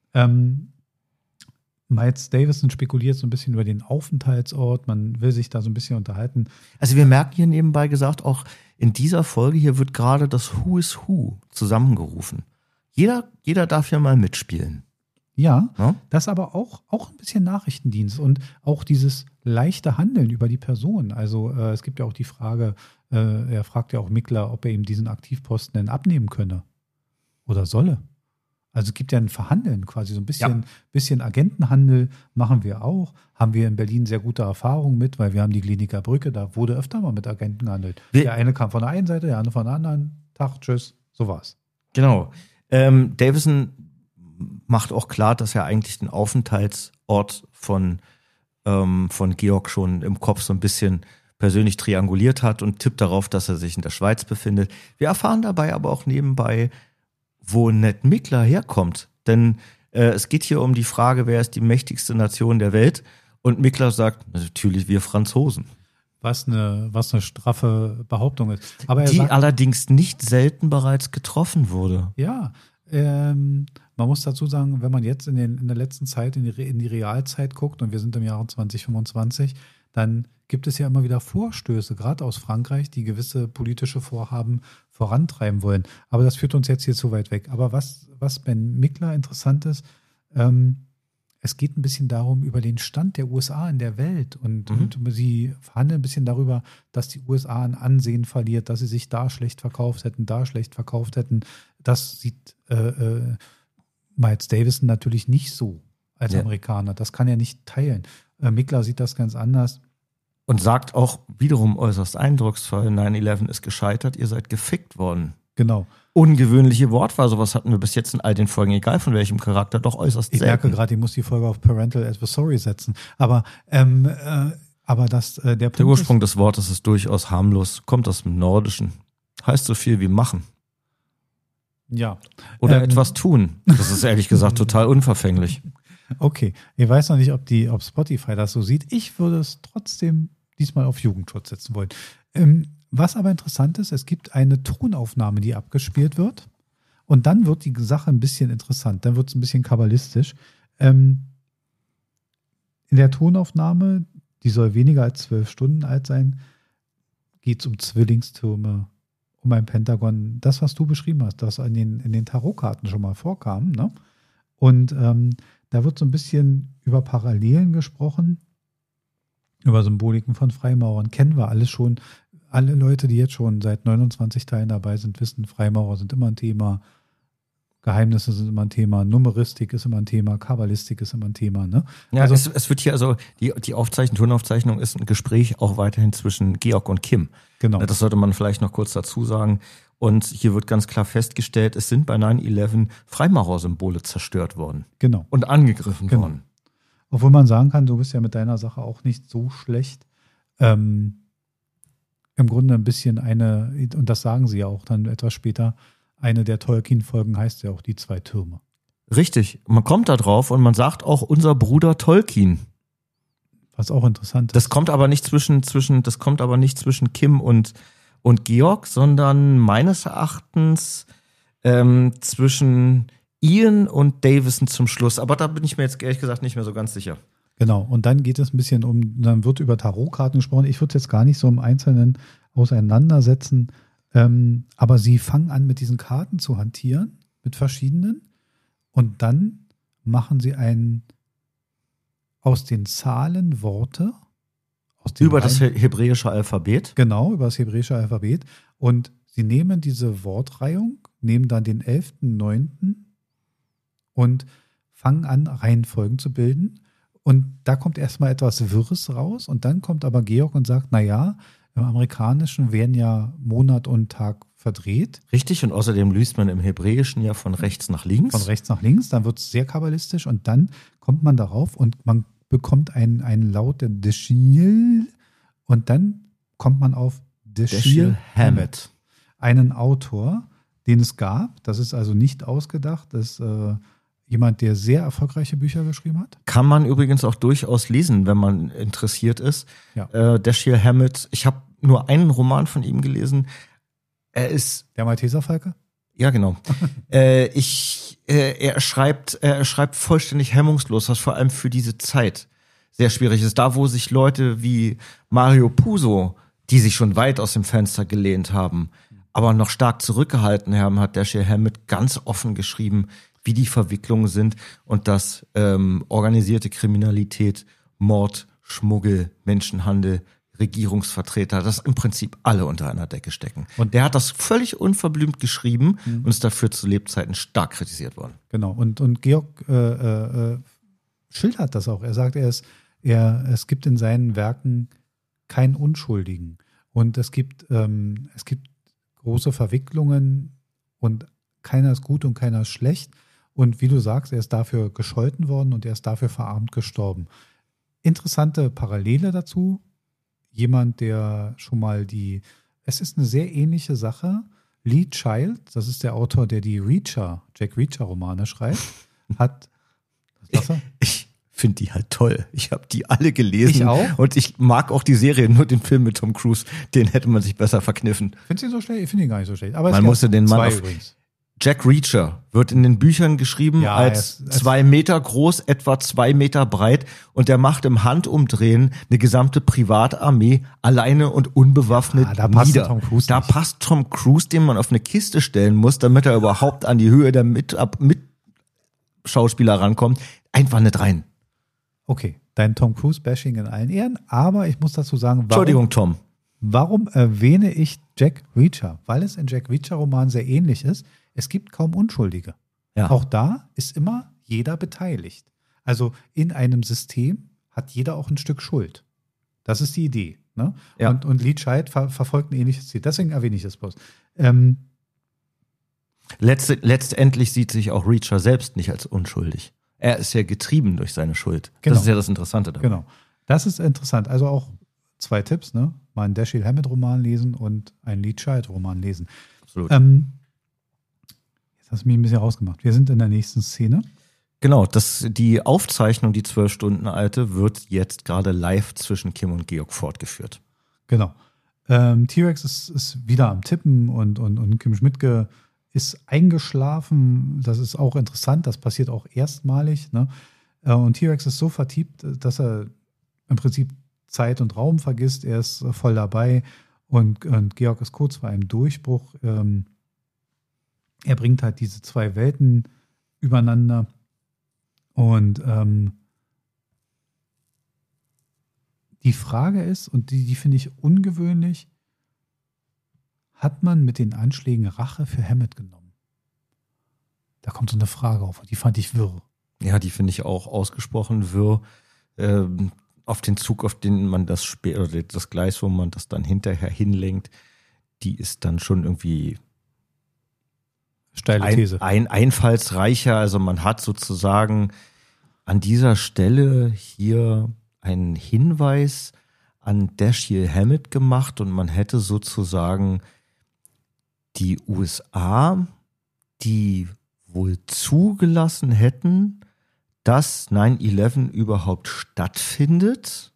Miles Davison spekuliert so ein bisschen über den Aufenthaltsort, man will sich da so ein bisschen unterhalten. Also wir merken hier nebenbei gesagt, auch in dieser Folge hier wird gerade das Who is Who zusammengerufen. Jeder darf ja mal mitspielen. Ja, das aber auch ein bisschen Nachrichtendienst und auch dieses leichte Handeln über die Person. Also es gibt ja auch die Frage, er fragt ja auch Mikla, ob er ihm diesen Aktivposten denn abnehmen könne oder solle. Also es gibt ja ein Verhandeln quasi, so ein bisschen Agentenhandel machen wir auch. Haben wir in Berlin sehr gute Erfahrungen mit, weil wir haben die Kliniker Brücke, da wurde öfter mal mit Agenten gehandelt. Der eine kam von der einen Seite, der andere von der anderen. Tag, tschüss, so war's. Genau. Davison macht auch klar, dass er eigentlich den Aufenthaltsort von Georg schon im Kopf so ein bisschen persönlich trianguliert hat und tippt darauf, dass er sich in der Schweiz befindet. Wir erfahren dabei aber auch nebenbei, wo Ned Mikla herkommt. Denn es geht hier um die Frage, wer ist die mächtigste Nation der Welt? Und Mikla sagt, natürlich wir Franzosen. Was eine straffe Behauptung ist. Aber die allerdings nicht selten bereits getroffen wurde. Ja, man muss dazu sagen, wenn man jetzt in der letzten Zeit in die Realzeit guckt und wir sind im Jahre 2025, dann gibt es ja immer wieder Vorstöße, gerade aus Frankreich, die gewisse politische Vorhaben vorantreiben wollen. Aber das führt uns jetzt hier zu weit weg. Aber was bei Mikla interessant ist, er es geht ein bisschen darum, über den Stand der USA in der Welt und sie verhandeln ein bisschen darüber, dass die USA an Ansehen verliert, dass sie sich da schlecht verkauft hätten. Das sieht Miles Davison natürlich nicht so als Amerikaner. Das kann er nicht teilen. Mikla sieht das ganz anders. Und sagt auch wiederum äußerst eindrucksvoll, 9/11 ist gescheitert, ihr seid gefickt worden. Genau. Ungewöhnliche Wortwahl, sowas hatten wir bis jetzt in all den Folgen, egal von welchem Charakter, doch äußerst selten. Ich merke gerade, ich muss die Folge auf Parental Advisory setzen. Aber der Punkt der Ursprung des Wortes ist durchaus harmlos, kommt aus dem Nordischen. Heißt so viel wie machen. Ja. Oder etwas tun. Das ist ehrlich gesagt total unverfänglich. Okay. Ich weiß noch nicht, ob Spotify das so sieht. Ich würde es trotzdem diesmal auf Jugendschutz setzen wollen. Was aber interessant ist, es gibt eine Tonaufnahme, die abgespielt wird. Und dann wird die Sache ein bisschen interessant. Dann wird es ein bisschen kabbalistisch. In der Tonaufnahme, die soll weniger als 12 Stunden alt sein, geht es um Zwillingstürme, um ein Pentagon. Das, was du beschrieben hast, das in den Tarotkarten schon mal vorkam. Ne? Und da wird so ein bisschen über Parallelen gesprochen, über Symboliken von Freimaurern. Kennen wir alles schon. Alle Leute, die jetzt schon seit 29 Teilen dabei sind, wissen, Freimaurer sind immer ein Thema, Geheimnisse sind immer ein Thema, Numeristik ist immer ein Thema, Kabbalistik ist immer ein Thema. Ne? Ja, also, es wird hier also, die Tonaufzeichnung ist ein Gespräch auch weiterhin zwischen Georg und Kim. Genau. Das sollte man vielleicht noch kurz dazu sagen. Und hier wird ganz klar festgestellt, es sind bei 9/11 Freimaurersymbole zerstört worden. Genau. Und angegriffen worden. Obwohl man sagen kann, du bist ja mit deiner Sache auch nicht so schlecht. Im Grunde ein bisschen und das sagen sie ja auch dann etwas später, eine der Tolkien-Folgen heißt ja auch die 2 Türme. Richtig. Man kommt da drauf und man sagt auch unser Bruder Tolkien. Was auch interessant ist. Das kommt aber nicht zwischen Kim und Georg, sondern meines Erachtens zwischen Ian und Davison zum Schluss. Aber da bin ich mir jetzt ehrlich gesagt nicht mehr so ganz sicher. Genau, und dann geht es ein bisschen dann wird über Tarotkarten gesprochen. Ich würde es jetzt gar nicht so im Einzelnen auseinandersetzen, aber sie fangen an, mit diesen Karten zu hantieren, mit verschiedenen, und dann machen sie aus den Zahlen Worte. Über das hebräische Alphabet? Genau, über das hebräische Alphabet. Und sie nehmen diese Wortreihung, nehmen dann den 11.9. und fangen an, Reihenfolgen zu bilden. Und da kommt erstmal etwas Wirres raus und dann kommt aber Georg und sagt, naja, im Amerikanischen werden ja Monat und Tag verdreht. Richtig, und außerdem liest man im Hebräischen ja von rechts nach links. Von rechts nach links, dann wird es sehr kabbalistisch und dann kommt man darauf und man bekommt einen Laut der Dashiell und dann kommt man auf Dashiell Hammett, einen Autor, den es gab. Das ist also nicht ausgedacht, das ist jemand, der sehr erfolgreiche Bücher geschrieben hat. Kann man übrigens auch durchaus lesen, wenn man interessiert ist. Ja. Dashiell Hammett, ich habe nur einen Roman von ihm gelesen. Er ist... Der Malteserfalke? Ja, genau. Er schreibt vollständig hemmungslos, was vor allem für diese Zeit sehr schwierig ist. Da, wo sich Leute wie Mario Puzo, die sich schon weit aus dem Fenster gelehnt haben, aber noch stark zurückgehalten haben, hat Dashiell Hammett ganz offen geschrieben, wie die Verwicklungen sind und dass organisierte Kriminalität, Mord, Schmuggel, Menschenhandel, Regierungsvertreter, dass im Prinzip alle unter einer Decke stecken. Und der hat das völlig unverblümt geschrieben und ist dafür zu Lebzeiten stark kritisiert worden. Genau. Und Georg schildert das auch. Er sagt, es gibt in seinen Werken keinen Unschuldigen. Und es gibt große Verwicklungen und keiner ist gut und keiner ist schlecht. Und wie du sagst, er ist dafür gescholten worden und er ist dafür verarmt gestorben. Interessante Parallele dazu. Jemand, der schon mal es ist eine sehr ähnliche Sache. Lee Child, das ist der Autor, der die Jack Reacher-Romane schreibt, hat. Ich finde die halt toll. Ich habe die alle gelesen. Ich auch. Und ich mag auch die Serie, nur den Film mit Tom Cruise. Den hätte man sich besser verkniffen. Findest du ihn so schlecht? Ich finde ihn gar nicht so schlecht. Aber man musste den Mann übrigens. Jack Reacher wird in den Büchern geschrieben als 2 Meter groß, etwa 2 Meter breit, und der macht im Handumdrehen eine gesamte Privatarmee alleine und unbewaffnet nieder. Da passt Tom Cruise, den man auf eine Kiste stellen muss, damit er überhaupt an die Höhe der Mitschauspieler rankommt, einfach nicht rein. Okay, dein Tom Cruise-Bashing in allen Ehren, aber ich muss dazu sagen, Entschuldigung, Tom. Warum erwähne ich Jack Reacher? Weil es in Jack Reacher-Romanen sehr ähnlich ist. Es gibt kaum Unschuldige. Ja. Auch da ist immer jeder beteiligt. Also in einem System hat jeder auch ein Stück Schuld. Das ist die Idee. Ne? Ja. Und Lee Child verfolgt ein ähnliches Ziel. Deswegen erwähne ich das bloß. Letztendlich sieht sich auch Reacher selbst nicht als unschuldig. Er ist ja getrieben durch seine Schuld. Genau. Das ist ja das Interessante dabei. Genau. Das ist interessant. Also auch 2 Tipps, ne? Mal einen Dashiell Hammett-Roman lesen und einen Lee Child-Roman lesen. Absolut. Jetzt hast du mich ein bisschen rausgemacht. Wir sind in der nächsten Szene. Genau, die Aufzeichnung, die 12 Stunden alte, wird jetzt gerade live zwischen Kim und Georg fortgeführt. Genau. T-Rex ist wieder am Tippen und Kim Schmidtke ist eingeschlafen. Das ist auch interessant. Das passiert auch erstmalig. Ne? Und T-Rex ist so vertieft, dass er im Prinzip Zeit und Raum vergisst. Er ist voll dabei und Georg ist kurz vor einem Durchbruch. Er bringt halt diese 2 Welten übereinander und die Frage ist, und die finde ich ungewöhnlich, hat man mit den Anschlägen Rache für Hammett genommen? Da kommt so eine Frage auf, die fand ich wirr. Ja, die finde ich auch ausgesprochen wirr. Auf den Zug, auf den man das Gleis, wo man das dann hinterher hinlenkt, die ist dann schon irgendwie steile These. Einfallsreicher. Also man hat sozusagen an dieser Stelle hier einen Hinweis an Dashiell Hammett gemacht und man hätte sozusagen die USA, die wohl zugelassen hätten, dass 9/11 überhaupt stattfindet,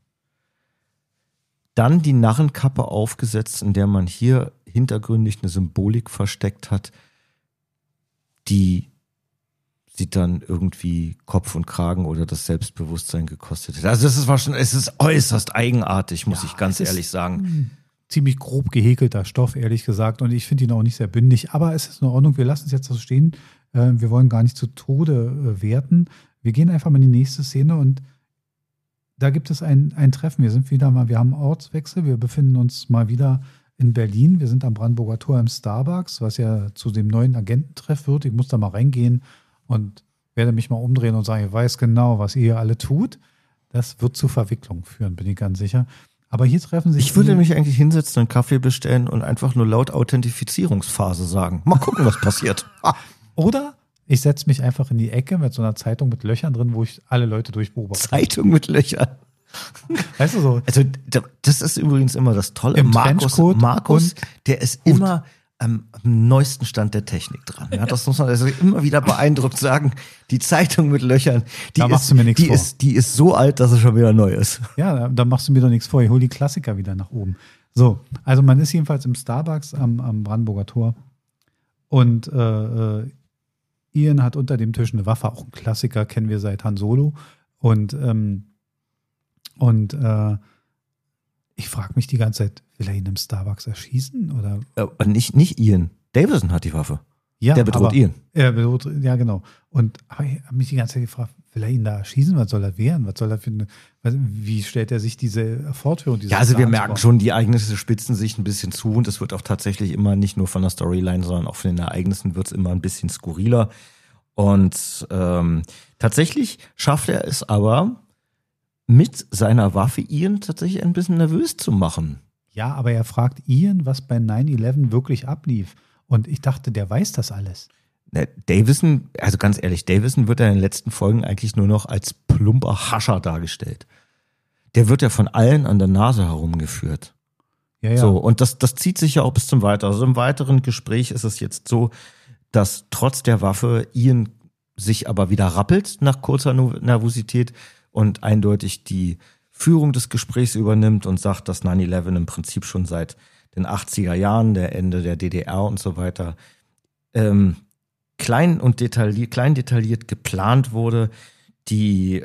dann die Narrenkappe aufgesetzt, in der man hier hintergründig eine Symbolik versteckt hat, die sie dann irgendwie Kopf und Kragen oder das Selbstbewusstsein gekostet hat. Also es ist äußerst eigenartig, muss ich ganz ehrlich sagen. Ziemlich grob gehäkelter Stoff, ehrlich gesagt. Und ich finde ihn auch nicht sehr bündig. Aber es ist in Ordnung, wir lassen es jetzt so stehen. Wir wollen gar nicht zu Tode werten. Wir gehen einfach mal in die nächste Szene und da gibt es ein Treffen. Wir haben einen Ortswechsel. Wir befinden uns mal wieder in Berlin. Wir sind am Brandenburger Tor im Starbucks, was ja zu dem neuen Agententreff wird. Ich muss da mal reingehen und werde mich mal umdrehen und sagen, ich weiß genau, was ihr hier alle tut. Das wird zu Verwicklungen führen, bin ich ganz sicher. Aber hier treffen sich... Ich würde mich eigentlich hinsetzen, einen Kaffee bestellen und einfach nur laut Authentifizierungsphase sagen. Mal gucken, was passiert. Oder ich setze mich einfach in die Ecke mit so einer Zeitung mit Löchern drin, wo ich alle Leute durchbeobachte. Zeitung mit Löchern? Weißt du so? Also das ist übrigens immer das Tolle. Im Markus, der ist immer am neuesten Stand der Technik dran. Ja, das muss man also immer wieder beeindruckt sagen. Die Zeitung mit Löchern, die ist so alt, dass sie schon wieder neu ist. Ja, da machst du mir doch nichts vor. Ich hole die Klassiker wieder nach oben. So, also man ist jedenfalls im Starbucks am Brandenburger Tor und Ian hat unter dem Tisch eine Waffe, auch ein Klassiker, kennen wir seit Han Solo. Und ich frage mich die ganze Zeit, will er ihn im Starbucks erschießen? Oder? Nicht Ian. Davison hat die Waffe. Ja, der bedroht Ian. Ja, genau. Und ich habe mich die ganze Zeit gefragt, will er ihn da erschießen? Was soll er wehren? Was soll er wie stellt er sich diese Fortführung? Ja, also wir merken schon, die Ereignisse spitzen sich ein bisschen zu und es wird auch tatsächlich immer nicht nur von der Storyline, sondern auch von den Ereignissen wird es immer ein bisschen skurriler. Und tatsächlich schafft er es aber, mit seiner Waffe Ian tatsächlich ein bisschen nervös zu machen. Ja, aber er fragt Ian, was bei 9/11 wirklich ablief. Und ich dachte, der weiß das alles. Davison, also ganz ehrlich, Davison wird ja in den letzten Folgen eigentlich nur noch als plumper Hascher dargestellt. Der wird ja von allen an der Nase herumgeführt. Ja. So, und das zieht sich ja auch bis zum Weiteren. Also im weiteren Gespräch ist es jetzt so, dass trotz der Waffe Ian sich aber wieder rappelt nach kurzer Nervosität und eindeutig die Führung des Gesprächs übernimmt und sagt, dass 9/11 im Prinzip schon seit den 80er Jahren, der Ende der DDR und so weiter, klein detailliert geplant wurde, die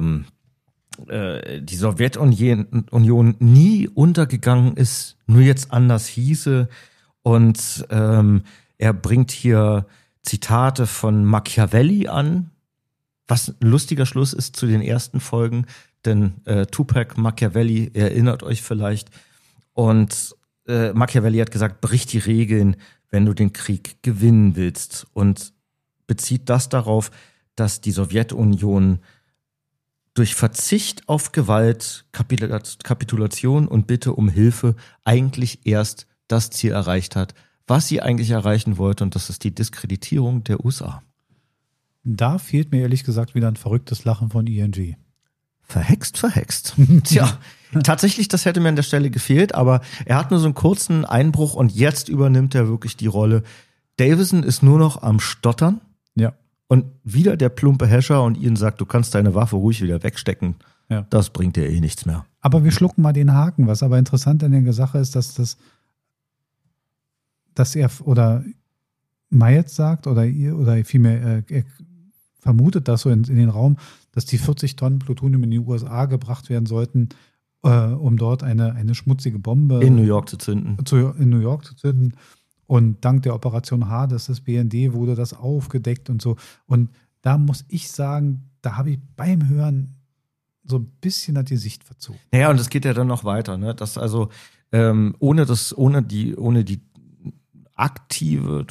Sowjetunion nie untergegangen ist, nur jetzt anders hieße. Und er bringt hier Zitate von Machiavelli an, Was ein lustiger Schluss ist zu den ersten Folgen, denn Tupac Machiavelli, erinnert euch vielleicht, und Machiavelli hat gesagt, brich die Regeln, wenn du den Krieg gewinnen willst, und bezieht das darauf, dass die Sowjetunion durch Verzicht auf Gewalt, Kapitulation und Bitte um Hilfe eigentlich erst das Ziel erreicht hat, was sie eigentlich erreichen wollte, und das ist die Diskreditierung der USA. Da fehlt mir ehrlich gesagt wieder ein verrücktes Lachen von ING. Verhext. Tja, tatsächlich, das hätte mir an der Stelle gefehlt, aber er hat nur so einen kurzen Einbruch und jetzt übernimmt er wirklich die Rolle. Davison ist nur noch am Stottern. Ja. Und wieder der plumpe Häscher und Ian sagt, du kannst deine Waffe ruhig wieder wegstecken. Ja. Das bringt dir nichts mehr. Aber wir schlucken mal den Haken. Was aber interessant an der Sache ist, dass er oder Miles sagt oder vielmehr er vermutet das so in den Raum, dass die 40 Tonnen Plutonium in die USA gebracht werden sollten, um dort eine schmutzige Bombe in New York zu zünden. Und dank der Operation Hades des BND wurde das aufgedeckt und so. Und da muss ich sagen, da habe ich beim Hören so ein bisschen hat die Sicht verzogen. Naja, und es geht ja dann noch weiter, ne? Das also ohne die aktive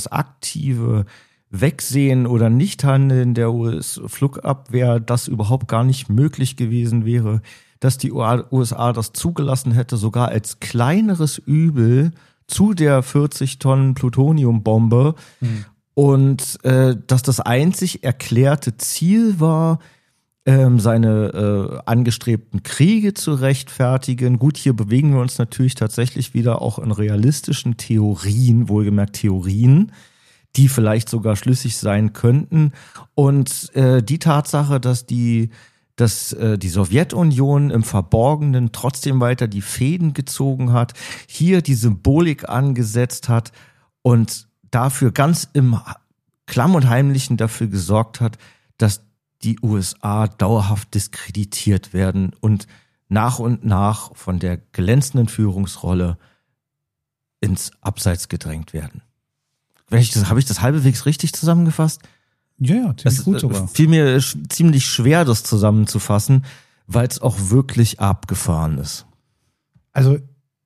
Wegsehen oder Nichthandeln der US-Flugabwehr, das überhaupt gar nicht möglich gewesen wäre, dass die USA das zugelassen hätte, sogar als kleineres Übel zu der 40 Tonnen Plutoniumbombe. Und dass das einzig erklärte Ziel war, seine angestrebten Kriege zu rechtfertigen. Gut, hier bewegen wir uns natürlich tatsächlich wieder auch in realistischen Theorien, wohlgemerkt Theorien, die vielleicht sogar schlüssig sein könnten. Und die Tatsache, dass die Sowjetunion im Verborgenen trotzdem weiter die Fäden gezogen hat, hier die Symbolik angesetzt hat und dafür ganz im Klamm und Heimlichen dafür gesorgt hat, dass die USA dauerhaft diskreditiert werden und nach von der glänzenden Führungsrolle ins Abseits gedrängt werden. Habe ich das halbwegs richtig zusammengefasst? Ja, ziemlich gut sogar. Fiel mir ziemlich schwer, das zusammenzufassen, weil es auch wirklich abgefahren ist. Also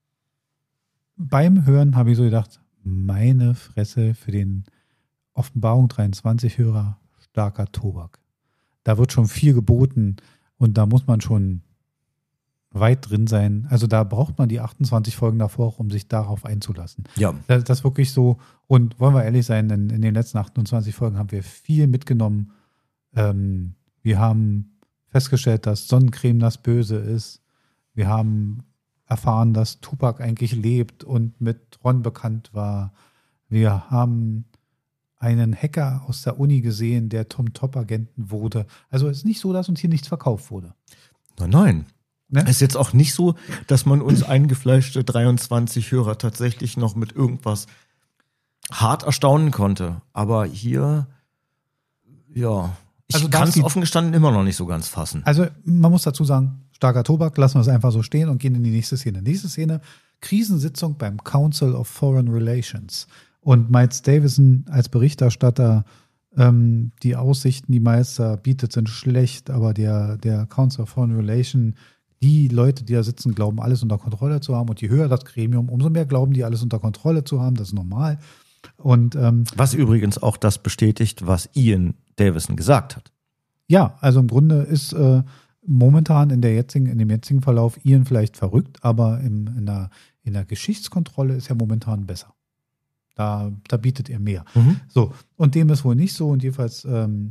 beim Hören habe ich so gedacht, meine Fresse, für den Offenbarung 23-Hörer starker Tobak. Da wird schon viel geboten und da muss man schon weit drin sein. Also da braucht man die 28 Folgen davor auch, um sich darauf einzulassen. Ja. Das ist wirklich so. Und wollen wir ehrlich sein, in den letzten 28 Folgen haben wir viel mitgenommen. Wir haben festgestellt, dass Sonnencreme das Böse ist. Wir haben erfahren, dass Tupac eigentlich lebt und mit Ron bekannt war. Wir haben einen Hacker aus der Uni gesehen, der Top-Agenten wurde. Also es ist nicht so, dass uns hier nichts verkauft wurde. Nein. Ne? Es ist jetzt auch nicht so, dass man uns eingefleischte 23 Hörer tatsächlich noch mit irgendwas hart erstaunen konnte. Aber hier, ja, ich kann es offen gestanden immer noch nicht so ganz fassen. Also man muss dazu sagen, starker Tobak, lassen wir es einfach so stehen und gehen in die nächste Szene. Nächste Szene, Krisensitzung beim Council of Foreign Relations. Und Miles Davison als Berichterstatter, die Aussichten, die Miles da bietet, sind schlecht, aber der Council of Foreign Relations, die Leute, die da sitzen, glauben, alles unter Kontrolle zu haben. Und je höher das Gremium, umso mehr glauben die, alles unter Kontrolle zu haben. Das ist normal. Und was übrigens auch das bestätigt, was Ian Davison gesagt hat. Ja, also im Grunde ist momentan in dem jetzigen Verlauf Ian vielleicht verrückt, aber in der Geschichtskontrolle ist er momentan besser. Da bietet er mehr. So, und dem ist wohl nicht so. Und jedenfalls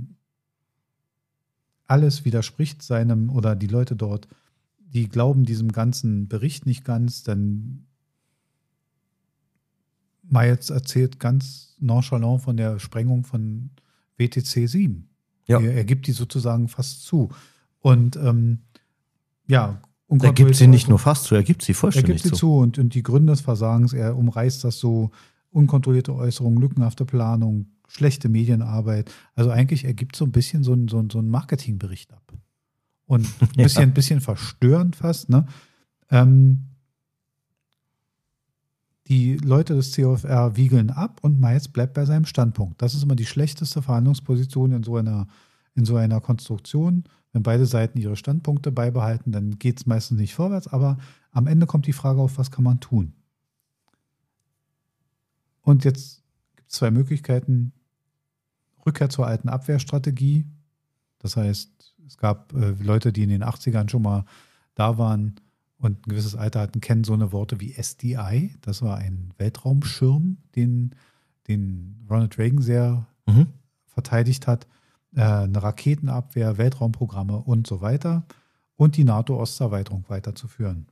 alles widerspricht seinem, oder die Leute dort, die glauben diesem ganzen Bericht nicht ganz, denn Miles erzählt ganz nonchalant von der Sprengung von WTC 7. Ja. Er gibt die sozusagen fast zu. Und ja, er gibt sie nicht nur fast zu, er gibt sie vollständig zu. Er gibt sie zu und die Gründe des Versagens, er umreißt das so: unkontrollierte Äußerungen, lückenhafte Planung, schlechte Medienarbeit. Also eigentlich ergibt so ein bisschen so einen Marketingbericht ab. Und ein bisschen verstörend fast, ne? Die Leute des COFR wiegeln ab und Miles bleibt bei seinem Standpunkt. Das ist immer die schlechteste Verhandlungsposition in so einer in so einer Konstruktion, wenn beide Seiten ihre Standpunkte beibehalten, dann geht es meistens nicht vorwärts, aber am Ende kommt die Frage auf, was kann man tun? Und jetzt gibt es zwei Möglichkeiten. Rückkehr zur alten Abwehrstrategie. Das heißt, es gab Leute, die in den 80ern schon mal da waren und ein gewisses Alter hatten, kennen so eine Worte wie SDI. Das war ein Weltraumschirm, den Ronald Reagan sehr verteidigt hat. Eine Raketenabwehr, Weltraumprogramme und so weiter. Und die NATO-Osterweiterung weiterzuführen.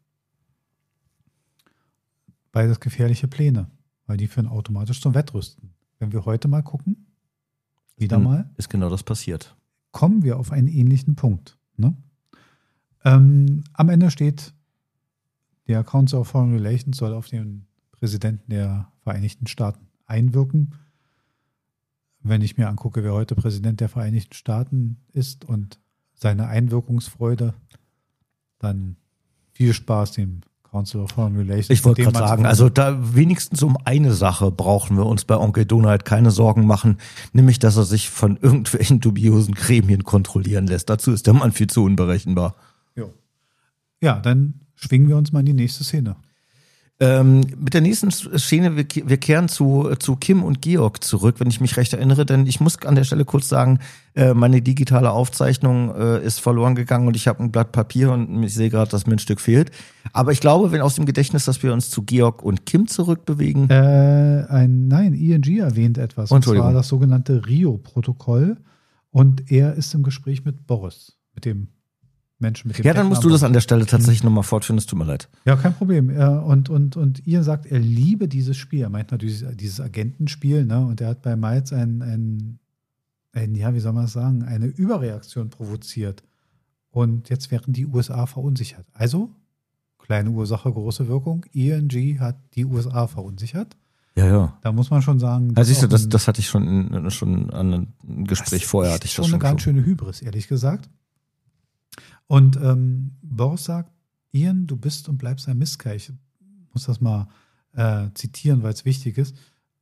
Beides gefährliche Pläne, weil die führen automatisch zum Wettrüsten. Wenn wir heute mal gucken, ist genau das passiert. Kommen wir auf einen ähnlichen Punkt. Ne? Am Ende steht, der Council of Foreign Relations soll auf den Präsidenten der Vereinigten Staaten einwirken. Wenn ich mir angucke, wer heute Präsident der Vereinigten Staaten ist und seine Einwirkungsfreude, dann viel Spaß dem Council of Foreign Relations. Ich wollte gerade sagen, also da wenigstens um eine Sache brauchen wir uns bei Onkel Donald keine Sorgen machen, nämlich, dass er sich von irgendwelchen dubiosen Gremien kontrollieren lässt. Dazu ist der Mann viel zu unberechenbar. Ja, dann schwingen wir uns mal in die nächste Szene. Mit der nächsten Szene, wir kehren zu Kim und Georg zurück, wenn ich mich recht erinnere, denn ich muss an der Stelle kurz sagen, meine digitale Aufzeichnung ist verloren gegangen und ich habe ein Blatt Papier und ich sehe gerade, dass mir ein Stück fehlt. Aber ich glaube, wenn aus dem Gedächtnis, dass wir uns zu Georg und Kim zurückbewegen. Nein, ING erwähnt etwas, und zwar das sogenannte Rio-Protokoll, und er ist im Gespräch mit Boris, mit dem Menschen mit dem. Ja, dann musst du das an der Stelle tatsächlich nochmal fortführen, es tut mir leid. Ja, kein Problem. Und Ian sagt, er liebe dieses Spiel. Er meint natürlich dieses Agentenspiel, ne? Und er hat bei Miles wie soll man das sagen, eine Überreaktion provoziert. Und jetzt wären die USA verunsichert. Also, kleine Ursache, große Wirkung. ING hat die USA verunsichert. Ja. Da muss man schon sagen. Also siehst du, das hatte ich schon an einem Gespräch vorher. Hatte ich das schon. Eine ganz schöne Hybris, ehrlich gesagt. Und Boris sagt, Ian, du bist und bleibst ein Mistkerl. Ich muss das mal zitieren, weil es wichtig ist.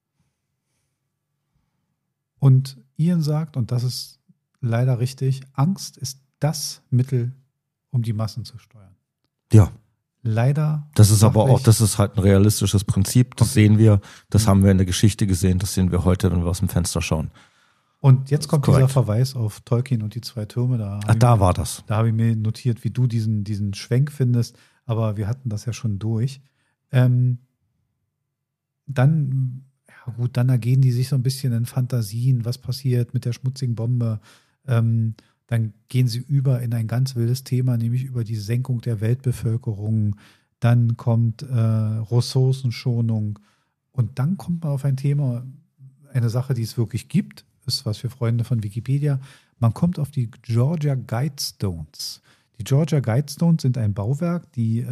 Und Ian sagt, und das ist leider richtig, Angst ist das Mittel, um die Massen zu steuern. Ja. Leider. Das ist aber auch, das ist halt ein realistisches Prinzip. Das sehen wir, das haben wir in der Geschichte gesehen, das sehen wir heute, wenn wir aus dem Fenster schauen. Und jetzt kommt dieser Verweis auf Tolkien und die zwei Türme. Da war das. Da habe ich mir notiert, wie du diesen Schwenk findest, aber wir hatten das ja schon durch. Dann ergehen die sich so ein bisschen in Fantasien, was passiert mit der schmutzigen Bombe. Dann gehen sie über in ein ganz wildes Thema, nämlich über die Senkung der Weltbevölkerung. Dann kommt Ressourcenschonung. Und dann kommt man auf ein Thema, eine Sache, die es wirklich gibt, ist was für Freunde von Wikipedia. Man kommt auf die Georgia Guidestones. Die Georgia Guidestones sind ein Bauwerk, die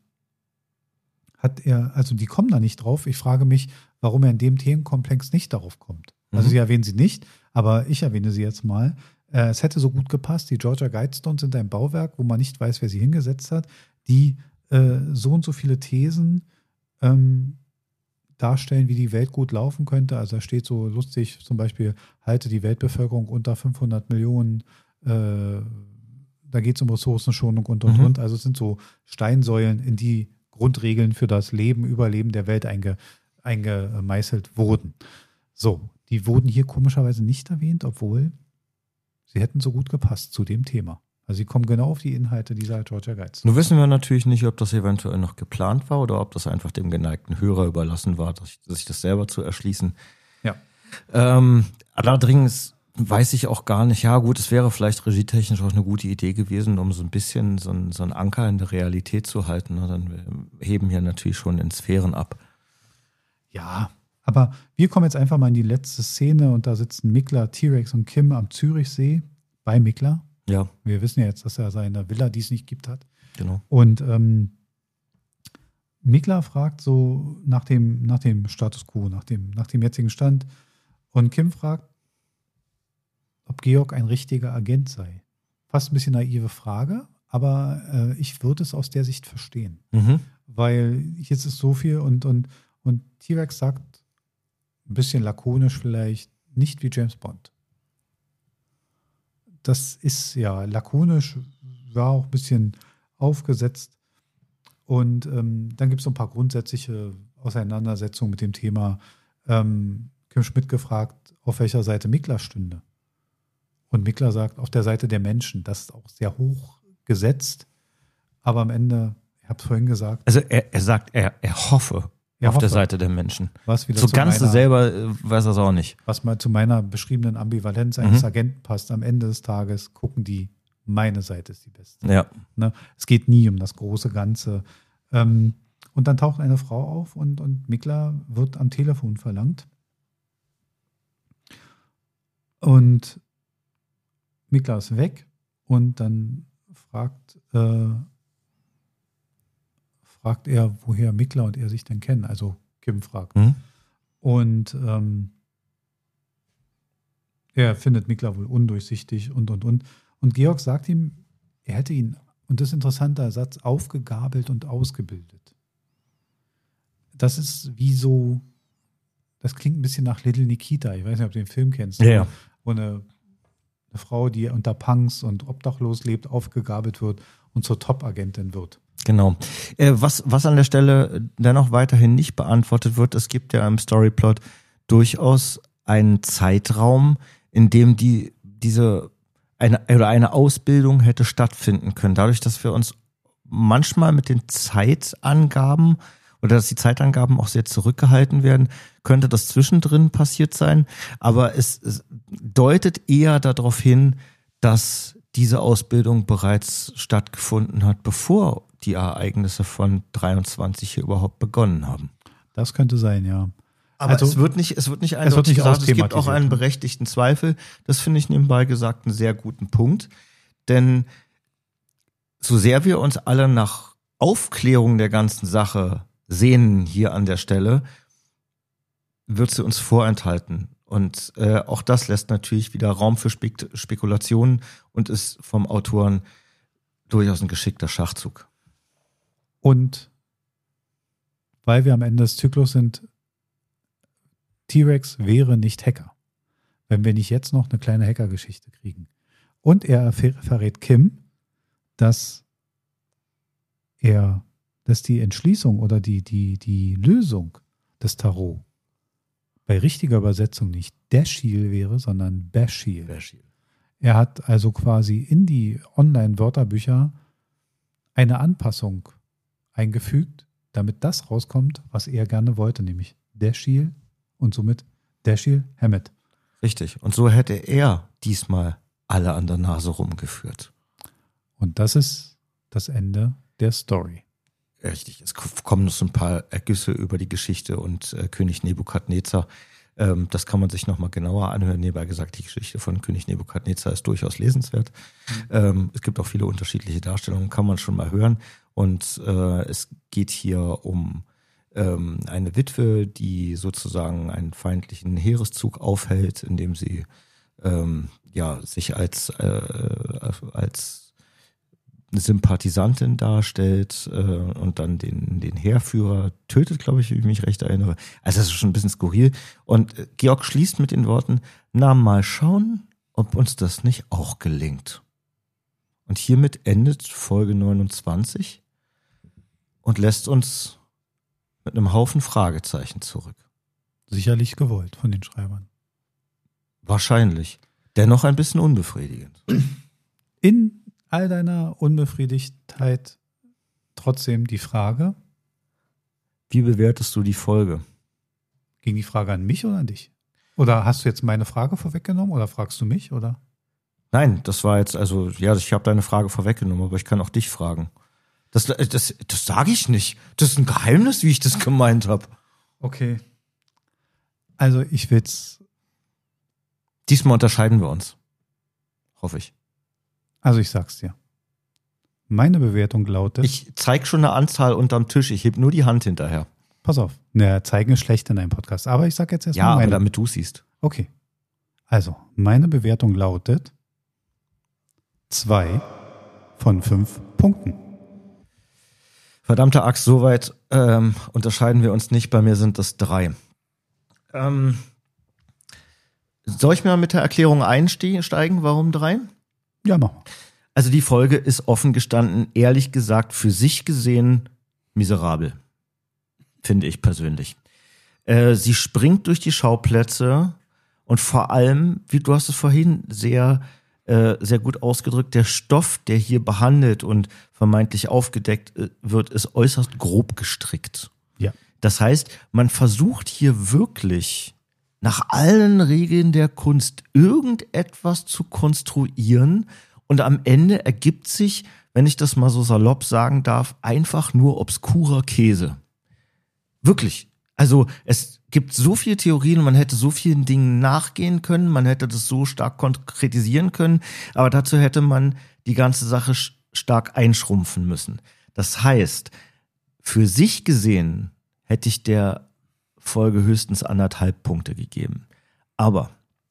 die kommen da nicht drauf. Ich frage mich, warum er in dem Themenkomplex nicht darauf kommt. Also sie erwähnen sie nicht, aber ich erwähne sie jetzt mal. Es hätte so gut gepasst. Die Georgia Guidestones sind ein Bauwerk, wo man nicht weiß, wer sie hingesetzt hat, die so und so viele Thesen darstellen, wie die Welt gut laufen könnte. Also da steht so lustig, zum Beispiel, halte die Weltbevölkerung unter 500 Millionen, da geht es um Ressourcenschonung und. Also es sind so Steinsäulen, in die Grundregeln für das Leben, Überleben der Welt eingemeißelt wurden. So, die wurden hier komischerweise nicht erwähnt, obwohl sie hätten so gut gepasst zu dem Thema. Also sie kommen genau auf die Inhalte dieser Georgia Guides. Nun wissen wir natürlich nicht, ob das eventuell noch geplant war oder ob das einfach dem geneigten Hörer überlassen war, sich das selber zu erschließen. Ja. Allerdings weiß ich auch gar nicht, ja gut, es wäre vielleicht regietechnisch auch eine gute Idee gewesen, um so ein bisschen so einen Anker in der Realität zu halten. Dann heben wir natürlich schon in Sphären ab. Ja, aber wir kommen jetzt einfach mal in die letzte Szene und da sitzen Mikla, T-Rex und Kim am Zürichsee bei Mikla. Ja. Wir wissen ja jetzt, dass er seine Villa, die es nicht gibt, hat. Genau. Und Mikla fragt so nach dem Status quo, nach dem jetzigen Stand. Und Kim fragt, ob Georg ein richtiger Agent sei. Fast ein bisschen naive Frage, aber ich würde es aus der Sicht verstehen. Weil jetzt ist so viel und T-Rex sagt, ein bisschen lakonisch vielleicht, nicht wie James Bond. das ist ja lakonisch, war auch ein bisschen aufgesetzt. Und dann gibt es so ein paar grundsätzliche Auseinandersetzungen mit dem Thema. Kim Schmidt gefragt, auf welcher Seite Mikla stünde. Und Mikla sagt, auf der Seite der Menschen. Das ist auch sehr hoch gesetzt. Aber am Ende, ich habe es vorhin gesagt. Also er sagt, er hoffe auf der Seite der Menschen. Was wieder so ganz selber weiß er es auch nicht. Was mal zu meiner beschriebenen Ambivalenz eines Agenten passt. Am Ende des Tages gucken die, meine Seite ist die beste. Ja. Ne? Es geht nie um das große Ganze. Und dann taucht eine Frau auf und Mikla wird am Telefon verlangt. Und Mikla ist weg und dann fragt er, woher Mikla und er sich denn kennen. Also Kim fragt. Und er findet Mikla wohl undurchsichtig und. Und Georg sagt ihm, er hätte ihn, und das ist ein interessanter Satz, aufgegabelt und ausgebildet. Das ist wie so, das klingt ein bisschen nach Little Nikita. Ich weiß nicht, ob du den Film kennst. Ja. Wo eine Frau, die unter Punks und obdachlos lebt, aufgegabelt wird und zur Top-Agentin wird. Genau. Was an der Stelle dennoch weiterhin nicht beantwortet wird, es gibt ja im Storyplot durchaus einen Zeitraum, in dem eine Ausbildung hätte stattfinden können. Dadurch, dass wir uns manchmal mit den Zeitangaben oder dass die Zeitangaben auch sehr zurückgehalten werden, könnte das zwischendrin passiert sein. Aber es deutet eher darauf hin, dass diese Ausbildung bereits stattgefunden hat, bevor die Ereignisse von 23 hier überhaupt begonnen haben. Das könnte sein, ja. Aber also, es wird nicht eindeutig gesagt, es gibt auch einen berechtigten Zweifel. Das finde ich nebenbei gesagt einen sehr guten Punkt. Denn so sehr wir uns alle nach Aufklärung der ganzen Sache sehnen hier an der Stelle, wird sie uns vorenthalten. Und auch das lässt natürlich wieder Raum für Spekulationen und ist vom Autoren durchaus ein geschickter Schachzug. Und weil wir am Ende des Zyklus sind, T-Rex wäre nicht Hacker, wenn wir nicht jetzt noch eine kleine Hacker-Geschichte kriegen. Und er verrät Kim, dass die Entschließung oder die Lösung des Tarot bei richtiger Übersetzung nicht Dashiell wäre, sondern Bashiel. Er hat also quasi in die Online-Wörterbücher eine Anpassung eingefügt, damit das rauskommt, was er gerne wollte, nämlich Dashiell und somit Dashiell Hammett. Richtig. Und so hätte er diesmal alle an der Nase rumgeführt. Und das ist das Ende der Story. Richtig. Es kommen noch so ein paar Ergüsse über die Geschichte und König Nebukadnezar. Das kann man sich nochmal genauer anhören. Nebenbei gesagt, die Geschichte von König Nebukadnezar ist durchaus lesenswert. Es gibt auch viele unterschiedliche Darstellungen, kann man schon mal hören. Und es geht hier um eine Witwe, die sozusagen einen feindlichen Heereszug aufhält, indem sie sich als Sympathisantin darstellt und dann den Heerführer tötet, glaube ich, wie ich mich recht erinnere. Also das ist schon ein bisschen skurril. Und Georg schließt mit den Worten, na mal schauen, ob uns das nicht auch gelingt. Und hiermit endet Folge 29 und lässt uns mit einem Haufen Fragezeichen zurück. Sicherlich gewollt von den Schreibern. Wahrscheinlich. Dennoch ein bisschen unbefriedigend. In all deiner Unbefriedigtheit trotzdem die Frage. Wie bewertest du die Folge? Ging die Frage an mich oder an dich? Oder hast du jetzt meine Frage vorweggenommen oder fragst du mich, oder? Nein, das war jetzt, ich habe deine Frage vorweggenommen, aber ich kann auch dich fragen. Das sage ich nicht. Das ist ein Geheimnis, wie ich das gemeint habe. Okay. Also ich will's. Diesmal unterscheiden wir uns. Hoffe ich. Also ich sag's dir. Meine Bewertung lautet. Ich zeig schon eine Anzahl unterm Tisch. Ich heb nur die Hand hinterher. Pass auf. Naja, zeigen ist schlecht in einem Podcast. Aber ich sag jetzt erstmal meine. Ja, aber damit du siehst. Okay. Also, meine Bewertung lautet 2 von 5 Punkten. Verdammte Axt, soweit unterscheiden wir uns nicht. Bei mir sind das 3. Soll ich mal mit der Erklärung einsteigen? Warum 3? Ja, mach mal. Also die Folge ist offen gestanden, ehrlich gesagt, für sich gesehen miserabel. Finde ich persönlich. Sie springt durch die Schauplätze und vor allem, wie du hast es vorhin sehr gut ausgedrückt, der Stoff, der hier behandelt und vermeintlich aufgedeckt wird, ist äußerst grob gestrickt. Ja. Das heißt, man versucht hier wirklich nach allen Regeln der Kunst irgendetwas zu konstruieren und am Ende ergibt sich, wenn ich das mal so salopp sagen darf, einfach nur obskurer Käse. Wirklich. Also es gibt so viele Theorien, man hätte so vielen Dingen nachgehen können, man hätte das so stark konkretisieren können, aber dazu hätte man die ganze Sache stark einschrumpfen müssen. Das heißt, für sich gesehen hätte ich der Folge höchstens 1,5 Punkte gegeben. Aber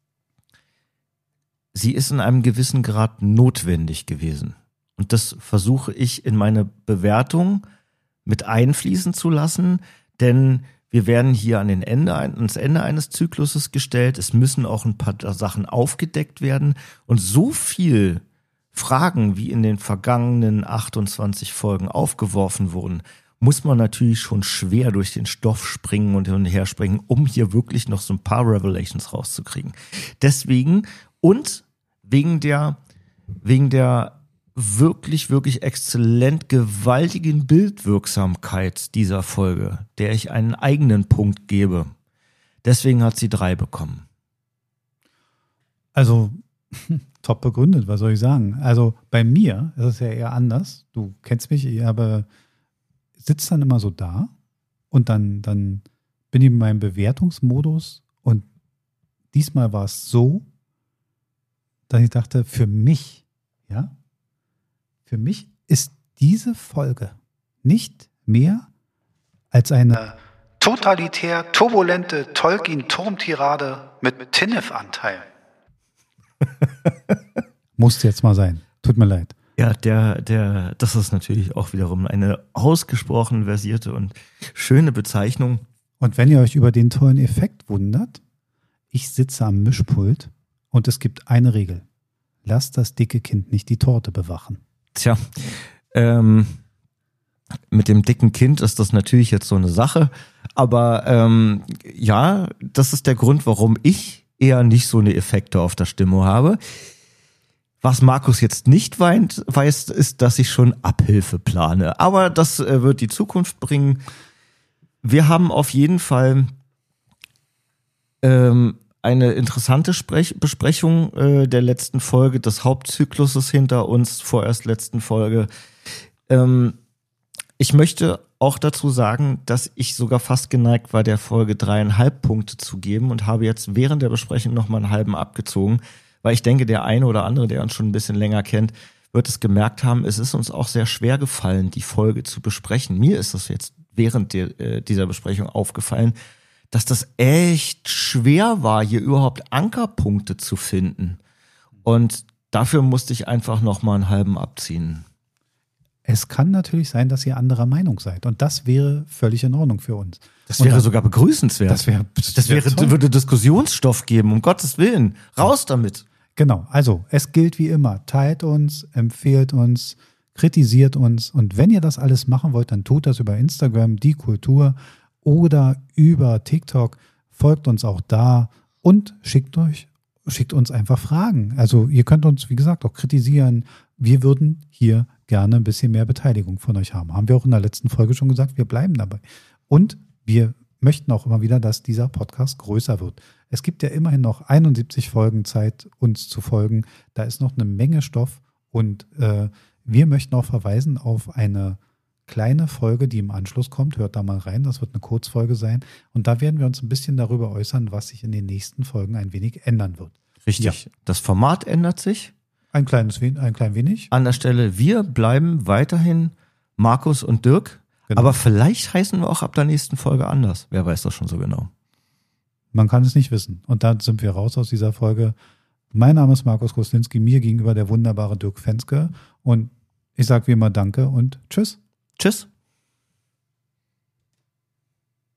sie ist in einem gewissen Grad notwendig gewesen. Und das versuche ich in meine Bewertung mit einfließen zu lassen, denn wir werden hier ans Ende eines Zykluses gestellt. Es müssen auch ein paar Sachen aufgedeckt werden. Und so viel Fragen, wie in den vergangenen 28 Folgen aufgeworfen wurden, muss man natürlich schon schwer durch den Stoff springen und hin und her springen, um hier wirklich noch so ein paar Revelations rauszukriegen. Deswegen und wegen der wirklich, wirklich exzellent gewaltigen Bildwirksamkeit dieser Folge, der ich einen eigenen Punkt gebe. Deswegen hat sie 3 bekommen. Also, top begründet, was soll ich sagen? Also, bei mir ist es ja eher anders. Du kennst mich, ich sitze dann immer so da und dann bin ich in meinem Bewertungsmodus und diesmal war es so, dass ich dachte, für mich ist diese Folge nicht mehr als eine totalitär turbulente Tolkien-Turmtirade mit Tinnef-Anteil. Muss jetzt mal sein. Tut mir leid. Ja, das ist natürlich auch wiederum eine ausgesprochen versierte und schöne Bezeichnung. Und wenn ihr euch über den tollen Effekt wundert, ich sitze am Mischpult und es gibt eine Regel. Lasst das dicke Kind nicht die Torte bewachen. Tja, mit dem dicken Kind ist das natürlich jetzt so eine Sache, aber ja, das ist der Grund, warum ich eher nicht so eine Effekte auf der Stimme habe. Was Markus jetzt nicht weiß, ist, dass ich schon Abhilfe plane. Aber das wird die Zukunft bringen. Wir haben auf jeden Fall eine interessante Besprechung der letzten Folge, des Hauptzykluses hinter uns, vorerst letzten Folge. Ich möchte auch dazu sagen, dass ich sogar fast geneigt war, der Folge 3,5 Punkte zu geben und habe jetzt während der Besprechung nochmal einen halben abgezogen, weil ich denke, der eine oder andere, der uns schon ein bisschen länger kennt, wird es gemerkt haben, es ist uns auch sehr schwer gefallen, die Folge zu besprechen. Mir ist das jetzt während dieser Besprechung aufgefallen, dass das echt schwer war, hier überhaupt Ankerpunkte zu finden. Und dafür musste ich einfach nochmal einen halben abziehen. Es kann natürlich sein, dass ihr anderer Meinung seid. Und das wäre völlig in Ordnung für uns. Das wäre sogar begrüßenswert. Das würde Diskussionsstoff geben, um Gottes Willen. Raus damit. Genau, also es gilt wie immer. Teilt uns, empfehlt uns, kritisiert uns. Und wenn ihr das alles machen wollt, dann tut das über Instagram, die Kultur, oder über TikTok. Folgt uns auch da und schickt uns einfach Fragen. Also ihr könnt uns, wie gesagt, auch kritisieren. Wir würden hier gerne ein bisschen mehr Beteiligung von euch haben. Haben wir auch in der letzten Folge schon gesagt, wir bleiben dabei. Und wir möchten auch immer wieder, dass dieser Podcast größer wird. Es gibt ja immerhin noch 71 Folgen Zeit, uns zu folgen. Da ist noch eine Menge Stoff und wir möchten auch verweisen auf eine kleine Folge, die im Anschluss kommt. Hört da mal rein, das wird eine Kurzfolge sein. Und da werden wir uns ein bisschen darüber äußern, was sich in den nächsten Folgen ein wenig ändern wird. Richtig. Ja. Das Format ändert sich. Ein klein wenig. An der Stelle, wir bleiben weiterhin Markus und Dirk. Genau. Aber vielleicht heißen wir auch ab der nächsten Folge anders. Wer weiß das schon so genau. Man kann es nicht wissen. Und dann sind wir raus aus dieser Folge. Mein Name ist Markus Koslinski, mir gegenüber der wunderbare Dirk Fenske. Und ich sage wie immer Danke und Tschüss. Tschüss.